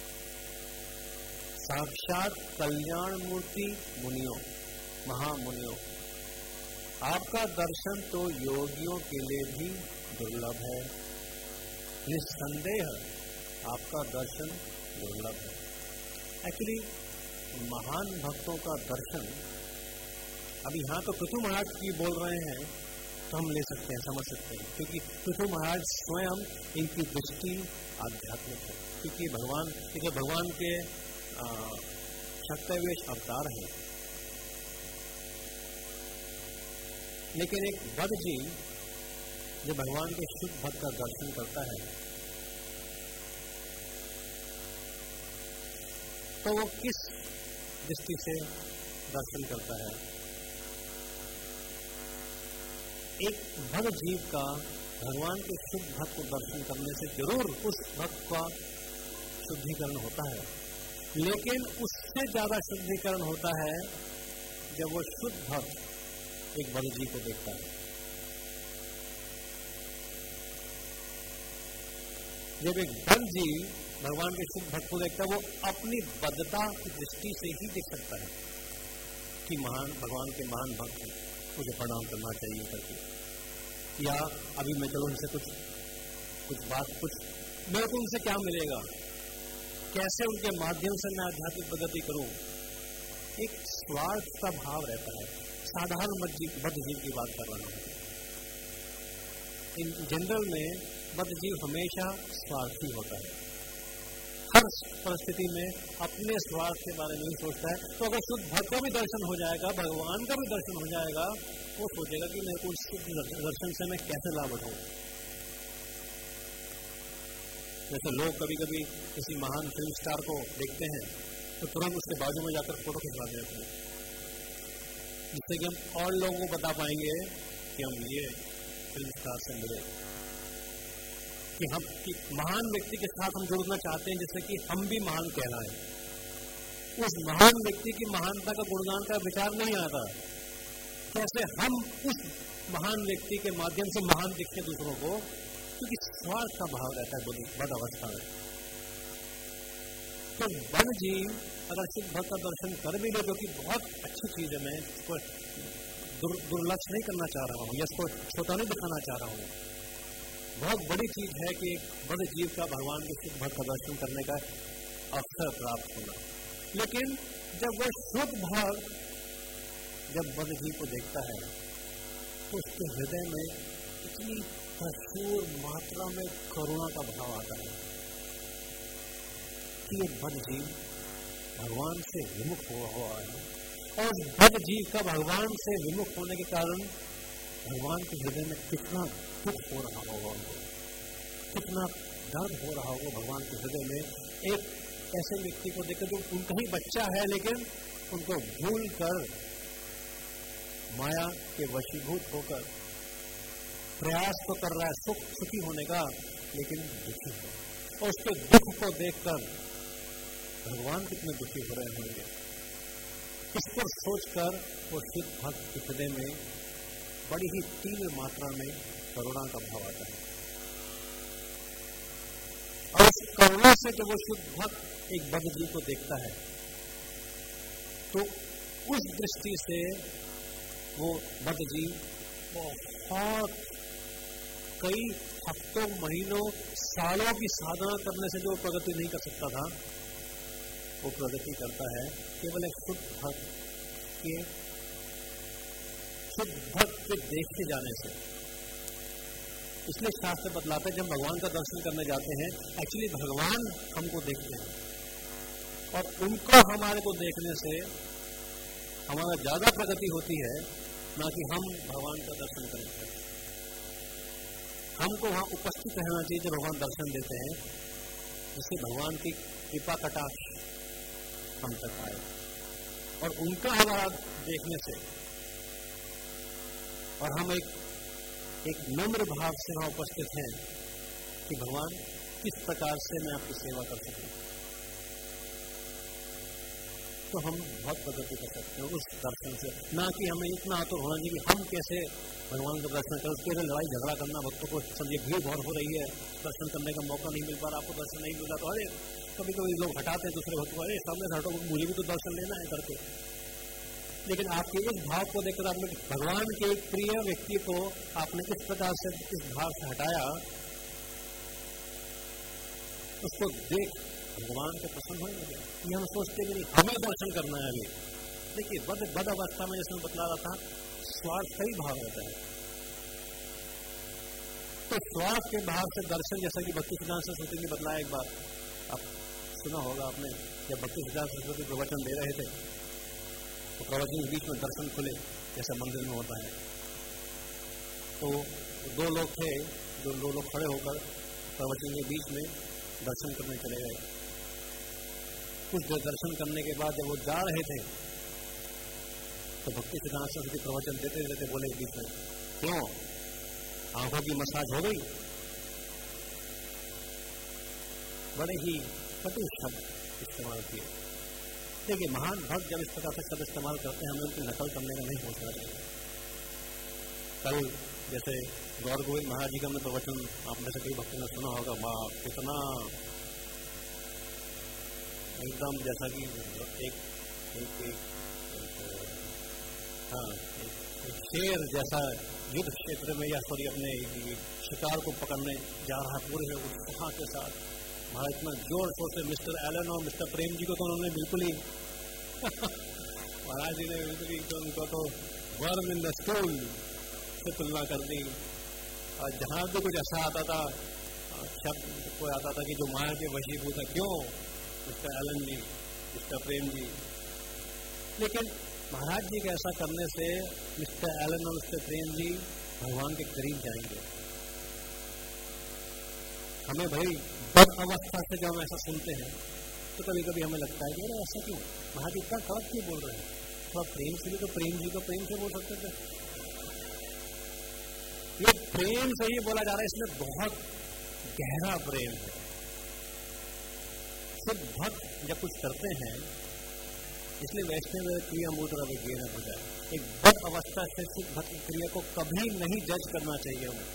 साक्षात कल्याण मूर्ति मुनियों, महामुनियों, आपका दर्शन तो योगियों के लिए भी दुर्लभ है। निस्संदेह आपका दर्शन दुर्लभ है। एक्चुअली महान भक्तों का दर्शन, अभी यहाँ तो पृथु महाराज की बोल रहे हैं तो हम ले सकते हैं, समझ सकते हैं, क्योंकि पृथु महाराज स्वयं इनकी दृष्टि आध्यात्मिक है, क्योंकि भगवान क्योंकि भगवान के शक्तिवेश अवतार हैं। लेकिन एक बद्ध जीव जब भगवान के शुद्ध भक्त का दर्शन करता है तो वो किस दृष्टि से दर्शन करता है। एक भक्त जीव का भगवान के शुद्ध भक्त को दर्शन करने से जरूर उस भक्त का शुद्धिकरण होता है, लेकिन उससे ज्यादा शुद्धिकरण होता है जब वो शुद्ध भक्त एक बद्ध जीव को देखता है। जब एक बद्ध जीव भगवान के शुद्ध भक्त को देखता है, वो अपनी बद्धता की दृष्टि से ही देख सकता है कि महान भगवान के महान भक्त हैं, मुझे प्रणाम करना चाहिए करके, या अभी मैं चलो उनसे कुछ कुछ बात कुछ मेरे को उनसे क्या मिलेगा, कैसे उनके माध्यम से मैं आध्यात्मिक प्रगति करूं। एक स्वार्थ का भाव रहता है। साधारण बद्ध जीव की बात कर रहा हूं। इन जनरल में बद्ध जीव हमेशा स्वार्थी होता है, हर परिस्थिति में अपने स्वार्थ के बारे में ही सोचता है। तो अगर शुद्ध भक्त का भी दर्शन हो जाएगा, भगवान का भी दर्शन हो जाएगा, वो सोचेगा कि मेरे को शुद्ध दर्शन से मैं कैसे लाभ उठाऊं। जैसे लोग कभी कभी किसी महान फिल्म स्टार को देखते हैं तो तुरंत उसके बाजू में जाकर फोटो खिंचवा देते हैं, जिससे कि हम और लोगों को बता पाएंगे कि हम ये फिल्म स्टार से मिले, कि हम कि महान व्यक्ति के साथ हम जुड़ना चाहते हैं जिससे कि हम भी महान कहलाएं। उस महान व्यक्ति की महानता का गुणगान का विचार नहीं आता, कैसे हम उस महान व्यक्ति के माध्यम से महान दिखते दूसरों को, क्योंकि स्वार्थ का भाव रहता है बद्ध अवस्था में। तो बद्ध जीव अगर शुद्ध भक्त का दर्शन कर भी ले, जो कि बहुत अच्छी चीज है, मैं इसको दुर, दुर्लक्ष्य नहीं करना चाह रहा हूँ या इसको छोटा नहीं दिखाना चाह रहा हूँ। बहुत बड़ी चीज है कि एक बद्ध जीव का भगवान के शुद्ध भक्त का दर्शन करने का अवसर प्राप्त होना। लेकिन जब वह शुद्ध भक्त जब बद्ध जीव को देखता है तो उसके हृदय में इतनी प्रचुर मात्रा में करुणा का भाव आता है कि ये बद जीव भगवान से विमुख हुआ हुआ है और बद जीव का भगवान से विमुख होने के कारण भगवान के हृदय में कितना दुख हो रहा होगा, उनको कितना दर्द हो रहा होगा भगवान के हृदय में। एक ऐसे व्यक्ति को देखकर जो उनका ही बच्चा है लेकिन उनको भूल कर माया के वशीभूत होकर प्रयास तो कर रहा है सुख सुखी होने का, लेकिन दुखी है और उसके दुख को देखकर भगवान कितने दुखी हो रहे होंगे। इस पर सोचकर वो शुद्ध भक्त के हृदय में बड़ी ही तीव्र मात्रा में करुणा का भाव आता है और उस करुणा से जब वो शुद्ध भक्त एक बद जीव को देखता है तो उस दृष्टि से वो बद जीव बहुत कई हफ्तों महीनों सालों की साधना करने से जो प्रगति नहीं कर सकता था वो प्रगति करता है केवल एक शुद्ध भक्त के शुद्ध भक्त के देखते जाने से। इसलिए शास्त्र बतलाते हैं जब भगवान का दर्शन करने जाते हैं एक्चुअली भगवान हमको देखते हैं और उनको हमारे को देखने से हमारा ज्यादा प्रगति होती है, ना कि हम भगवान का दर्शन करते हैं। हमको वहां उपस्थित रहना चाहिए जब भगवान दर्शन देते हैं, जिससे भगवान की कृपा कटाक्ष हम तक आए और उनका हमारा देखने से और हम एक एक नम्र भाव से वहां उपस्थित हैं कि भगवान किस प्रकार से मैं आपकी सेवा कर सकूं, तो हम बहुत प्रगति कर सकते हैं उस दर्शन से। ना कि हमें इतना आतुर होना चाहिए कि हम कैसे भगवान का दर्शन करें, उसके लिए लड़ाई झगड़ा करना, भक्तों को समझिए भीड़ बहुत हो रही है, दर्शन करने का मौका नहीं मिल पा रहा, आपको दर्शन नहीं मिल रहा, तो अरे कभी कभी लोग हटाते हैं दूसरे भक्त को, अरे सामने से हटो, मुझे भी तो दर्शन लेना है करके। लेकिन आपके इस भाव को देखकर आपने भगवान के एक प्रिय व्यक्ति को आपने किस प्रकार से इस भाव से हटाया, उसको देख भगवान को पसंद होने लगे। ये हम सोचते भी नहीं हमें दर्शन करना है अभी। देखिए बद बद अवस्था में जैसे मैं बतला रहा था स्वार्थ का ही भाव रहता है, तो स्वार्थ के भाव से दर्शन, जैसा कि भक्ति सिद्धांत सरस्वती ने बतलाया, एक बार आप सुना होगा आपने, जब भक्ति सिद्धांत सरस्वती प्रवचन दे रहे थे तो प्रवचन के बीच में दर्शन खुले जैसा मंदिर में होता है, तो दो लोग थे, जो दो लोग खड़े होकर प्रवचन के बीच में दर्शन करने चले गए। कुछ देर दर्शन करने के बाद जब वो जा रहे थे तो भक्ति सिद्धांत सरस्वती प्रवचन देते देते बोले बीच में, क्यों आंखों की मसाज हो गई? बड़े ही कटु शब्द इस्तेमाल किए। देखिए महान भक्त जब इस प्रकार से शब्द इस्तेमाल करते हैं हमें उनकी नकल करने का नहीं सोचना चाहिए। कल जैसे गौर गोविंद महाराज जी का हमने प्रवचन आप में से कई भक्तों ने सुना होगा, वाह कितना एकदम जैसा कि एक एक, एक, एक हाँ एक शेर जैसा युद्ध क्षेत्र में या सॉरी अपने शिकार को पकड़ने जा रहा पूरे उत्साह के साथ, महाराज इतना जोर शोर से मिस्टर एलन और मिस्टर प्रेम जी को तो उन्होंने बिल्कुल ही महाराज जी ने बिल्कुल ही तो उनको तो वर्म इन द स्टूल से तुलना कर दी। और जहां भी कुछ ऐसा आता था शब्द कोई आता था कि जो माया के वशीभूत है, क्यों mister Allen ji, mister Prem ji. लेकिन महाराज जी के ऐसा करने से मिस्टर एलन और मिस्टर प्रेम जी भगवान के करीब जाएंगे। हमें भाई बद अवस्था से जब हम ऐसा सुनते हैं तो कभी कभी हमें लगता है कि अरे ऐसा क्यों, महाराज जी इतना कड़क क्यों बोल रहे हैं, थोड़ा तो प्रेम से भी तो प्रेम जी को प्रेम से बोल सकते थे। ये प्रेम से ही बोला जा रहा है, इसमें बहुत गहरा प्रेम है। सिर्फ भक्त जब कुछ करते हैं, इसलिए वैष्णव क्रिया मूत्र विज्ञान हो जाए, एक बद अवस्था से सिर्फ भक्त क्रिया को कभी नहीं जज करना चाहिए। हमें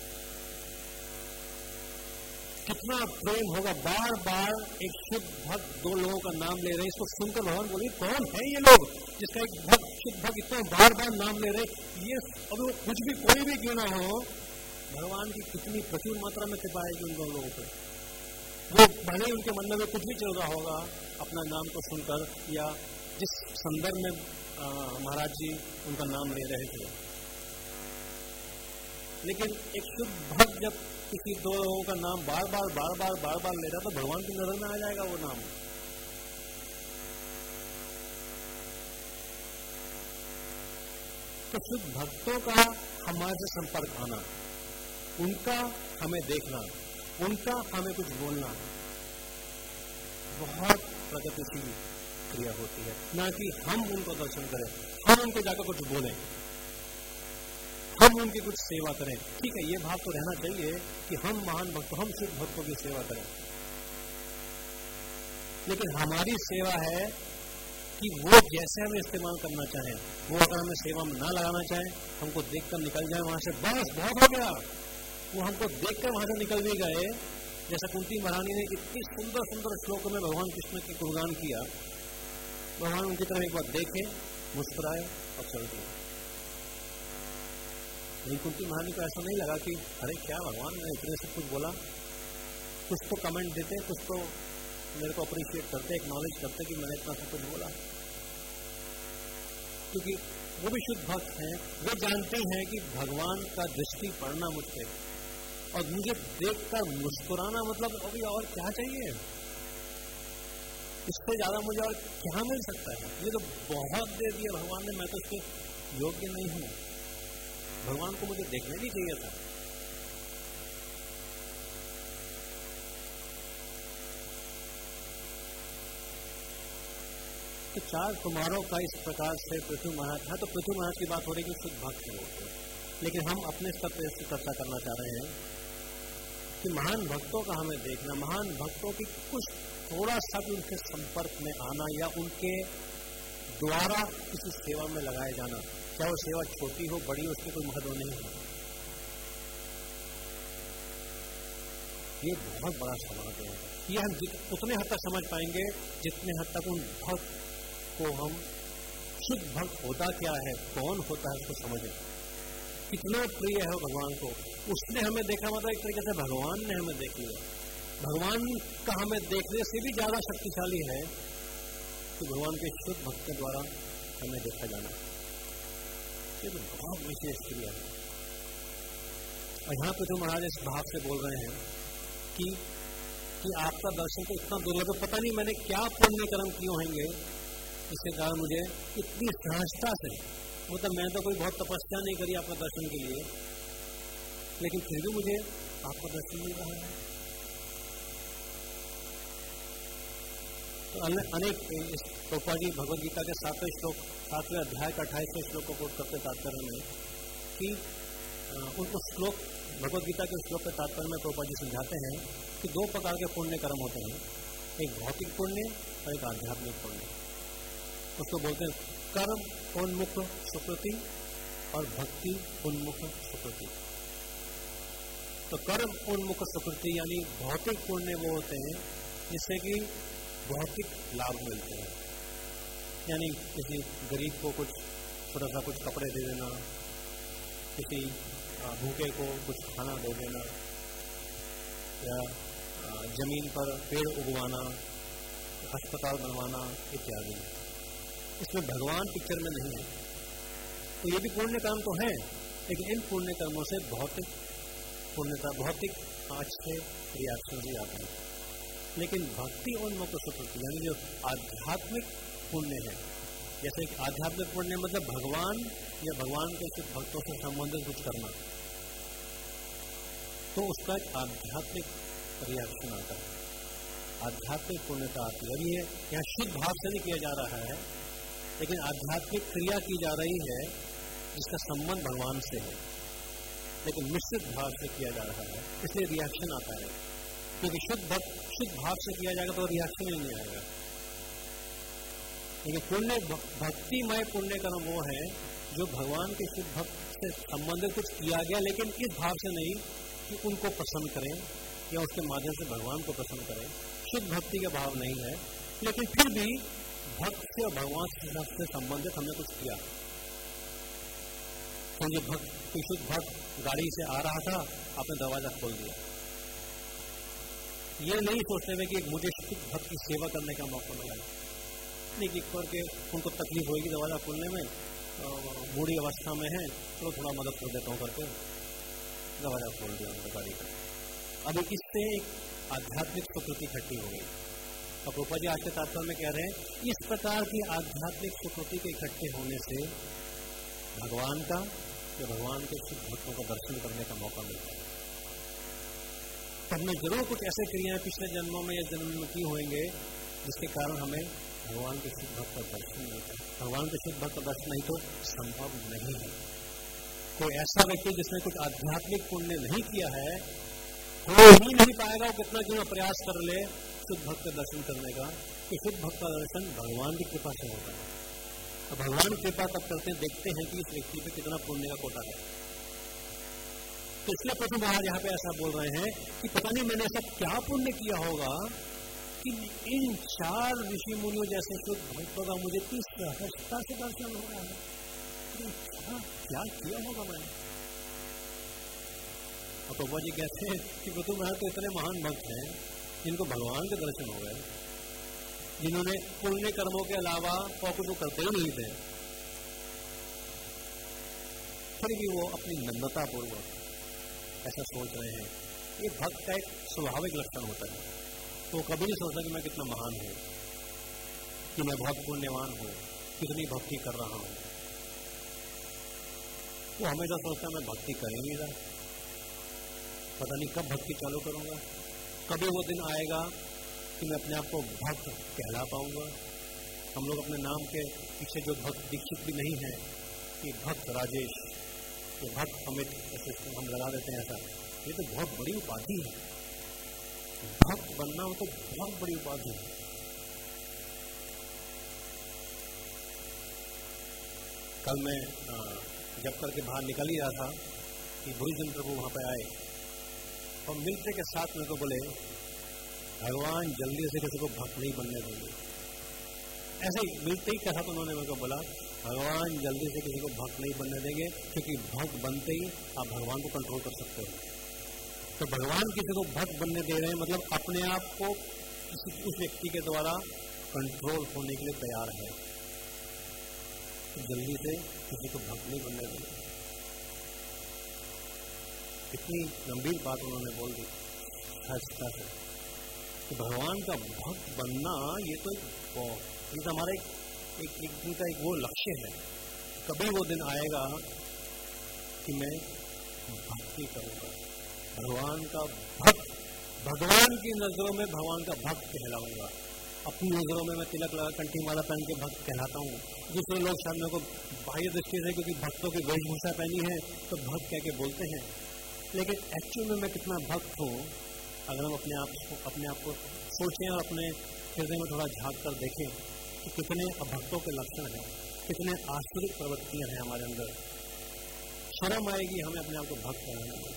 कितना प्रेम होगा, बार बार एक शुद्ध भक्त दो लोगों का नाम ले रहे हैं, इसको सुनकर भगवान बोले कौन है ये लोग जिसका एक भक्त शुद्ध भक्त इतना बार बार नाम ले रहे, ये अब वो कुछ भी कोई भी क्यों ना हो, भगवान की कितनी प्रचुर मात्रा में कृपा आएगी उन दोनों लोगों पर। वो भले उनके मन में कुछ भी चल रहा होगा अपना नाम को सुनकर, या जिस संदर्भ में महाराज जी उनका नाम ले रहे थे, लेकिन एक शुद्ध भक्त जब किसी दो लोगों का नाम बार बार बार बार बार बार ले रहा तो भगवान की नजर में आ जाएगा वो नाम। तो शुद्ध भक्तों का हमारे से संपर्क आना, उनका हमें देखना, उनका हमें कुछ बोलना बहुत प्रगतिशील क्रिया होती है, ना कि हम उनको दर्शन करें, हम उनको जाकर कुछ बोलें, हम उनकी कुछ सेवा करें। ठीक है, ये भाव तो रहना चाहिए कि हम महान भक्त, हम शुद्ध भक्तों की सेवा करें, लेकिन हमारी सेवा है कि वो जैसे हमें इस्तेमाल करना चाहें, वो अगर हमें सेवा में ना लगाना चाहें, हमको देखकर निकल जाए वहां से, बस बहुत हो गया। वो हमको देखकर वहां से निकल भी गए, जैसा कुंती महारानी ने इतनी सुंदर सुंदर श्लोकों में भगवान कृष्ण की गुणगान किया, भगवान उनकी तरफ एक बार देखे, मुस्कुराए और चल दिए। लेकिन कुंती महारानी को ऐसा नहीं लगा कि अरे क्या भगवान ने इतने से कुछ बोला, कुछ तो कमेंट देते, कुछ तो मेरे को अप्रिशिएट करते, एक्नॉलेज करते कि मैंने इतना सब कुछ बोला। क्योंकि वो भी शुद्ध भक्त हैं, वो जानते हैं कि भगवान का दृष्टि पड़ना मुझ पे और मुझे देखकर मुस्कुराना, मतलब अभी और क्या चाहिए, इससे ज्यादा मुझे और क्या मिल सकता है। ये तो बहुत दे दिया भगवान ने, मैं तो इसके योग्य नहीं हूं। भगवान को मुझे देखना भी चाहिए था। तो चार कुमारों का इस प्रकार से पृथ्वी महाराज, हाँ तो पृथ्वी महाराज की बात हो रही है कि शुद्ध भक्त होते हैं, लेकिन हम अपने स्तर पर इसकी चर्चा करना चाह रहे हैं कि महान भक्तों का हमें देखना, महान भक्तों की कुछ थोड़ा सा भी उनके संपर्क में आना या उनके द्वारा किसी सेवा में लगाए जाना, चाहे वो सेवा छोटी हो बड़ी हो, उसकी कोई महत्व नहीं है। ये बहुत बड़ा समाज है। ये हम उतने हद तक समझ पाएंगे जितने हद तक उन भक्त को हम शुद्ध भक्त होता क्या है, कौन होता है, उसको समझें, कितना प्रिय है भगवान को। उसने हमें देखा, मतलब एक तरीके से भगवान ने हमें देख लिया। भगवान का हमें देखने से भी ज्यादा शक्तिशाली है कि भगवान के शुद्ध भक्त के द्वारा हमें देखा जाना। ये तो बहुत विशेष क्रिया है। और यहाँ पे तो महाराज इस भाव से बोल रहे हैं कि कि आपका दर्शन तो इतना दुर्लभ, पता नहीं मैंने क्या पुण्य कर्म किए होंगे, इसके कारण मुझे इतनी सहजता से, मतलब मैंने तो कोई बहुत तपस्या नहीं करी आपका दर्शन के लिए, लेकिन फिर भी मुझे आपका दर्शन मिल रहा है। तो अनेक प्रभुपाद जी भगवद गीता के सातवें श्लोक, सातवें अध्याय का अट्ठाईसवें श्लोक को कोट करते तात्पर्य में कि उनको श्लोक, भगवद गीता के श्लोक के तात्पर्य में प्रभुपाद जी समझाते हैं कि दो प्रकार के पुण्य कर्म होते हैं, एक भौतिक पुण्य और एक आध्यात्मिक पुण्य। उसको बोलते हैं कर्म उन्मुख सुकृति और भक्ति उन्मुख सुकृति। तो कर्म उन्मुख सुकृति यानी भौतिक पुण्य वो होते हैं जिससे कि भौतिक लाभ मिलते हैं, यानी किसी गरीब को कुछ थोड़ा सा कुछ कपड़े दे देना, किसी भूखे को कुछ खाना दे देना, या जमीन पर पेड़ उगवाना, अस्पताल बनवाना इत्यादि। इसमें भगवान पिक्चर में नहीं है। तो ये भी पुण्य कर्म तो है, लेकिन इन पुण्य कर्मों से भौतिक पुण्यता, भौतिक अच्छे रिएक्शन भी आते हैं। लेकिन भक्ति उन्मुख सुकृति यानी जो आध्यात्मिक पुण्य है, जैसे कि आध्यात्मिक पुण्य मतलब भगवान या भगवान के कुछ भक्तों से संबंधित कुछ करना, तो उसका एक आध्यात्मिक रिएक्शन आता है, आध्यात्मिक पुण्यता आती है। और ये यहाँ शुद्ध भाव से नहीं किया जा रहा है, लेकिन आध्यात्मिक क्रिया की जा रही है जिसका संबंध भगवान से है, लेकिन मिश्रित भाव से किया जा रहा है, इसलिए रिएक्शन आता है। क्योंकि शुद्ध भक्त शुद्ध भाव से किया जाएगा तो रिएक्शन ही नहीं आएगा। लेकिन पुण्य भक्तिमय पुण्य कर्म वो है जो भगवान के शुद्ध भक्त से संबंधित कुछ किया गया, लेकिन इस भाव से नहीं कि उनको पसंद करें या उसके माध्यम से भगवान को पसंद करें। शुद्ध भक्ति का भाव नहीं है, लेकिन फिर भी भक्त से और भगवान से संबंधित हमने कुछ किया। तो ये भक्त, कोई शुद्ध भक्त गाड़ी से आ रहा था, आपने दरवाजा खोल दिया, ये नहीं सोचते हुए कि मुझे शुद्ध भक्त की सेवा करने का मौका मिला, नहीं कि करके उनको तकलीफ होगी दरवाजा खोलने में, बूढ़ी अवस्था में है, चलो थोड़ा मदद कर देता हूँ करके, दरवाजा खोल दिया उनका गाड़ी का। अब इससे एक आध्यात्मिक स्वीकृति इकट्ठी हो गई। और रूपा जी आज के तात्पर्य में कह रहे हैं इस प्रकार की आध्यात्मिक स्वीकृति के इकट्ठे होने से भगवान का या भगवान के शुद्ध भक्तों का दर्शन करने का मौका मिलता है। तब में जरूर कुछ ऐसे क्रियाएं पिछले जन्मों में या जन्म में की होंगे जिसके कारण हमें भगवान के शुद्ध भक्त का दर्शन मिलता है। भगवान के शुद्ध भक्त का दर्शन नहीं तो संभव नहीं है। कोई ऐसा व्यक्ति जिसने कुछ आध्यात्मिक पुण्य नहीं किया है हो ही नहीं पाएगा, वो कितना क्यों प्रयास कर ले शुद्ध भक्त का दर्शन करने का, कि शुद्ध भक्त का दर्शन भगवान की कृपा से होता है। तो भगवान की कृपा तब करते हैं, देखते हैं कि इस व्यक्ति पे कितना पुण्य का कोटा है। तो इसलिए पशु महाराज यहाँ पे ऐसा बोल रहे हैं कि पता नहीं मैंने ऐसा क्या पुण्य किया होगा कि इन चार ऋषि मुनियों जैसे शुद्ध भक्तों का मुझे किस सहजता से दर्शन हो रहा है। क्या क्या किया होगा मैंने। और प्रभु जी कहते हैं कि पशु महाराज तो इतने महान भक्त हैं जिनको भगवान के दर्शन हो गए, जिन्होंने पुण्य कर्मों के अलावा और कुछ करते ही नहीं थे, फिर भी वो अपनी नम्रता पूर्वक ऐसा सोच रहे हैं। ये भक्त का एक स्वाभाविक लक्षण होता है। तो कभी नहीं सोचता कि मैं कितना महान हूं, कि मैं बहुत पुण्यवान हूं, कितनी भक्ति कर रहा हूं। वो हमेशा सोचता मैं भक्ति कर ही नहीं रहा, पता नहीं कब भक्ति चालू करूंगा, कभी वो दिन आएगा कि मैं अपने आप को भक्त कहला पाऊंगा। हम लोग अपने नाम के पीछे जो भक्त दीक्षित भी नहीं है कि भक्त राजेश, ये भक्त अमित, ऐसे हम लगा देते हैं। ऐसा ये तो बहुत बड़ी उपाधि है। भक्त बनना हो तो बहुत बड़ी उपाधि है। कल मैं जब करके बाहर निकल ही रहा था कि भुजन प्रभु वहां पे आए और मिलते के साथ मेरे को बोले भगवान जल्दी से किसी को भक्त नहीं बनने देंगे। ऐसे ही मिलते ही कहा तो उन्होंने मेरे को बोला भगवान जल्दी से किसी को भक्त नहीं बनने देंगे, क्योंकि भक्त बनते ही आप भगवान को कंट्रोल कर सकते हो। तो भगवान किसी को भक्त बनने दे रहे हैं मतलब अपने आप को किसी उस व्यक्ति के द्वारा कंट्रोल होने के लिए तैयार है। तो जल्दी से किसी को भक्त नहीं बनने देंगे। इतनी गंभीर बात उन्होंने बोल दी सहजता से कि भगवान का भक्त बनना ये तो ये तो हमारा एक एक, एक दिन का एक वो लक्ष्य है। कभी वो दिन आएगा कि मैं भक्ति करूंगा, भगवान का भक्त, भगवान की नजरों में भगवान का भक्त कहलाऊंगा। अपनी नजरों में मैं तिलक लगा कंठी माला पहन के भक्त कहलाता हूँ। दूसरे लोग शायद मेरे को बाह्य दृष्टि से क्योंकि भक्तों की वेशभूषा पहनी है तो भक्त कह के बोलते हैं, लेकिन एक्चुअल में मैं कितना भक्त हूँ अगर हम अपने आप को अपने आप को सोचें और अपने हृदय में थोड़ा झांक कर देखें कि कितने अभक्तों के लक्षण हैं, कितने आश्चर्य प्रवृत्तियां हैं हमारे अंदर। शर्म आएगी हमें अपने आप को भक्त कहने में।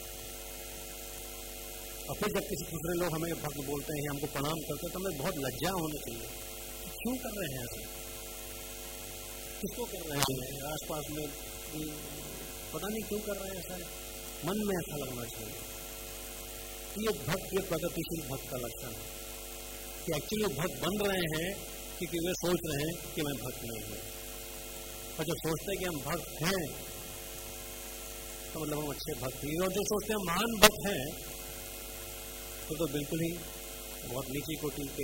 और फिर जब किसी दूसरे लोग हमें भक्त बोलते हैं, हमको प्रणाम करते हैं, तो हमें बहुत लज्जा होनी चाहिए। क्यों कर रहे हैं ऐसा, किसको कर रहे हैं, आसपास में पता नहीं क्यों कर रहे हैं ऐसा, मन में ऐसा लगना चाहिए। ये भक्त, ये प्रगतिशील भक्त का लक्षण है कि एक्चुअली भक्त बन रहे हैं क्योंकि वे सोच रहे हैं कि मैं भक्त नहीं हूं। और जो सोचते हैं कि हम भक्त हैं तो मतलब हम अच्छे भक्त ही, और जो सोचते हैं महान भक्त हैं तो तो बिल्कुल ही बहुत नीची कोटि के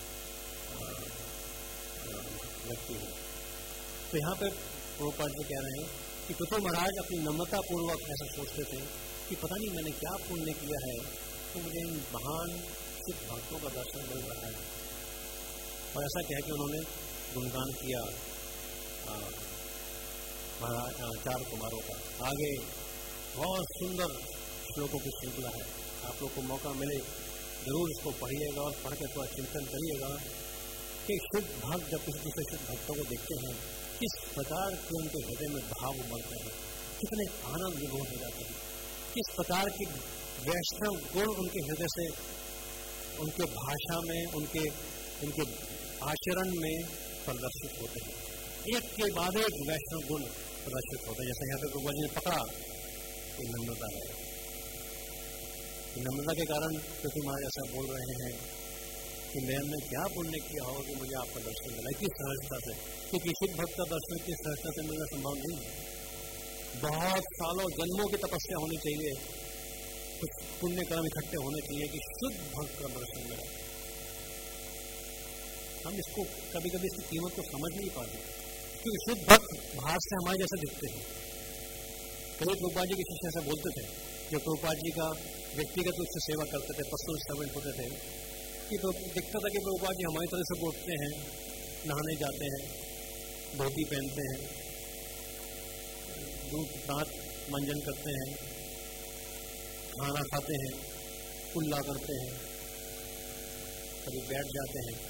व्यक्ति हैं। तो यहाँ पे प्रभुपाद जी कह रहे हैं कि पृथु महाराज अपनी नम्रता पूर्वक ऐसा सोचते थे कि पता नहीं मैंने क्या पुण्य किया है तो मुझे इन महान सिद्ध भक्तों का दर्शन मिल रहा है। और ऐसा कह के उन्होंने गुणगान किया महाराज चार कुमारों का। आगे बहुत सुंदर श्लोकों की श्रृंखला है, आप लोग को मौका मिले जरूर इसको पढ़िएगा और पढ़ के थोड़ा चिंतन करिएगा कि शुद्ध भक्त जब किसी दूसरे शुद्ध भक्तों को देखते हैं किस प्रकार के उनके हृदय में भाव उमड़ते हैं, कितने आनंद विभोर हो जाते हैं, किस प्रकार की वैष्णव गुण उनके हृदय से, उनके भाषा में, उनके उनके आचरण में प्रदर्शित होते हैं। एक के बाद एक वैष्णव गुण प्रदर्शित होते हैं। जैसे यहाँ पे प्रभु जी ने पकड़ा कि नम्रता है, नम्रता के कारण पृथु महाराज ऐसा बोल रहे हैं कि मैंने क्या पुण्य किया होगा कि मुझे आपका दर्शन मिला, किस सहजता से, क्योंकि शुद्ध भक्त का दर्शन किस सहजता से मिलना संभव नहीं है। बहुत सालों जन्मों की तपस्या होनी चाहिए कुछ पुण्य कर्म इकट्ठे होने चाहिए कि शुद्ध भक्त का दर्शन मिला। हम इसको कभी कभी इसकी कीमत को समझ नहीं पाते, क्योंकि शुद्ध भक्त बाहर से हमारे जैसे दिखते हैं। कभी प्रभुपाद जी के शिष्य ऐसा बोलते थे, जो प्रभुपाद जी का व्यक्तिगत रूप से सेवा करते थे, पर्सनल सर्वेंट होते थे, कि तो दिखता था कि प्रभुपाद जी हमारी तरह से उठते हैं, नहाने जाते हैं, धोती पहनते हैं, दूध दांत मंजन करते हैं, खाना खाते हैं, कुल्ला करते हैं, कभी बैठ जाते हैं।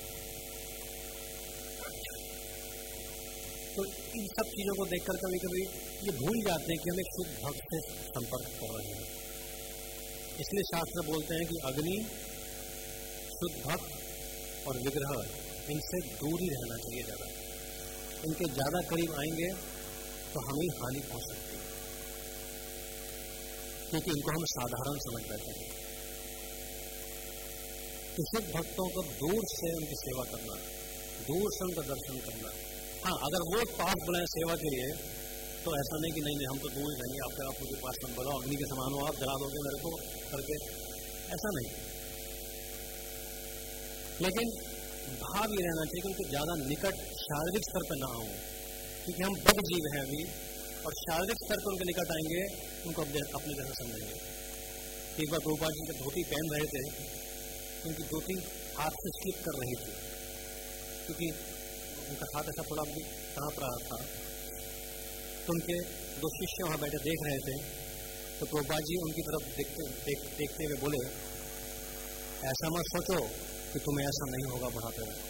तो इन सब चीजों को देखकर कभी कभी ये भूल जाते हैं कि हम एक शुद्ध भक्त से संपर्क कर रहे हैं। इसलिए शास्त्र बोलते हैं कि अग्नि, शुद्ध भक्त और विग्रह, इनसे दूर ही रहना चाहिए ज्यादा। इनके ज्यादा करीब आएंगे तो हमें हानि पहुंच सकती है, क्योंकि इनको हम साधारण समझ बैठे हैं। तो शुद्ध भक्तों को दूर से उनकी सेवा करना, दूर से उनका दर्शन करना। हाँ, अगर वो पास बुलाए सेवा के लिए तो ऐसा नहीं कि नहीं नहीं हम तो दूर ही रहेंगे, आप आप मुझे पास मत बुलाओ, अग्नि के समान हो, आप जला दोगे मेरे को करके, ऐसा नहीं। लेकिन भाव ये रहना चाहिए कि उनको ज्यादा निकट शारीरिक स्तर पर ना हो, क्योंकि हम बद जीव हैं अभी, और शारीरिक स्तर पर उनके निकट आएंगे, उनको अपने जैसा समझेंगे। एक बार प्रभुपाद जी धोती पहन रहे थे, उनकी धोती हाथ से स्लिप कर रही थी, क्योंकि उनका हाथ ऐसा थोड़ा भी कांप रहा था। तो उनके दो शिष्य वहां बैठे देख रहे थे, तो प्रभुपाद जी उनकी तरफ देखते देख, देखते हुए बोले, ऐसा मत सोचो कि तुम्हें ऐसा नहीं होगा बढ़ाते हुए।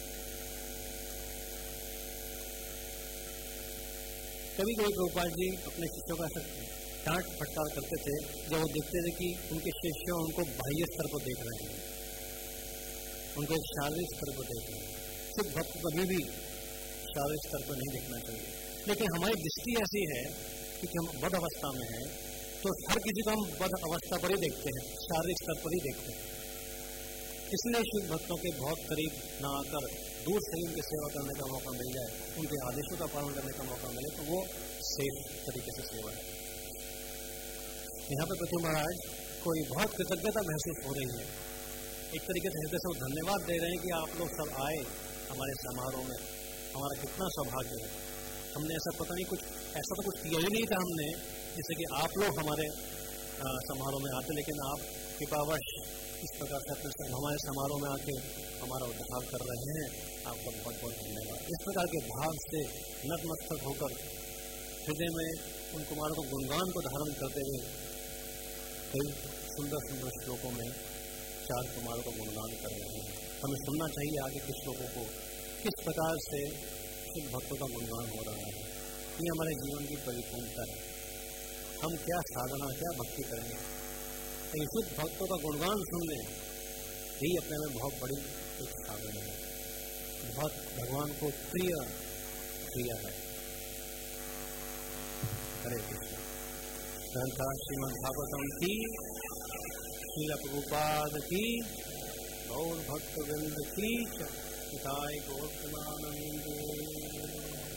कभी कभी प्रभुपाद जी अपने शिष्यों का ऐसा डांट फटकार करते थे जब वो देखते थे कि उनके शिष्य उनको बाह्य स्तर पर देख रहे हैं, उनको एक शारीरिक स्तर पर देख रहे हैं। शुद्ध भक्त कभी भी शारीरिक स्तर पर नहीं देखना चाहिए। लेकिन हमारी दृष्टि ऐसी है कि हम बद अवस्था में हैं, तो हर किसी को हम बद अवस्था पर ही देखते हैं, शारीरिक स्तर पर ही देखते हैं। इसलिए शुद्ध भक्तों के बहुत करीब ना आकर दूर से ही उनकी सेवा करने का मौका मिल जाए, उनके आदेशों का पालन करने का मौका मिले, तो वो सेफ तरीके से सेवा है। यहाँ पे पृथ्वी महाराज को बहुत कृतज्ञता महसूस हो रही है। एक तरीके से हृदय से वो धन्यवाद दे रहे हैं कि आप लोग सब आए हमारे समारोह में, हमारा कितना सौभाग्य है। हमने ऐसा पता नहीं कुछ ऐसा तो कुछ किया ही नहीं था हमने, जैसे कि आप लोग हमारे समारोह में आते, लेकिन आप कृपावश इस प्रकार से अपने हमारे समारोह में आके हमारा उद्धार कर रहे हैं। आपका बहुत बहुत धन्यवाद। इस प्रकार के भाव से नतमस्तक होकर हृदय में उन कुमारों को गुणगान को धारण करते हुए कई सुंदर सुंदर श्लोकों में चार कुमारों को गुणगान कर रहे हैं। हमें सुनना चाहिए आगे के श्लोकों को, किस प्रकार से शुद्ध भक्तों का गुणगान हो रहा है। ये हमारे जीवन की परिपूर्णता है। हम क्या साधना, क्या भक्ति करेंगे, लेकिन शुद्ध भक्तों का गुणगान सुन लें, यही अपने में बहुत बड़ी एक साधना है, बहुत भगवान को प्रिय क्रिया है। हरे कृष्ण। ग्रंथा श्रीमद् भागवतम की, श्रील प्रभुपाद की, गौर भक्त वृंद की, हिताय गौर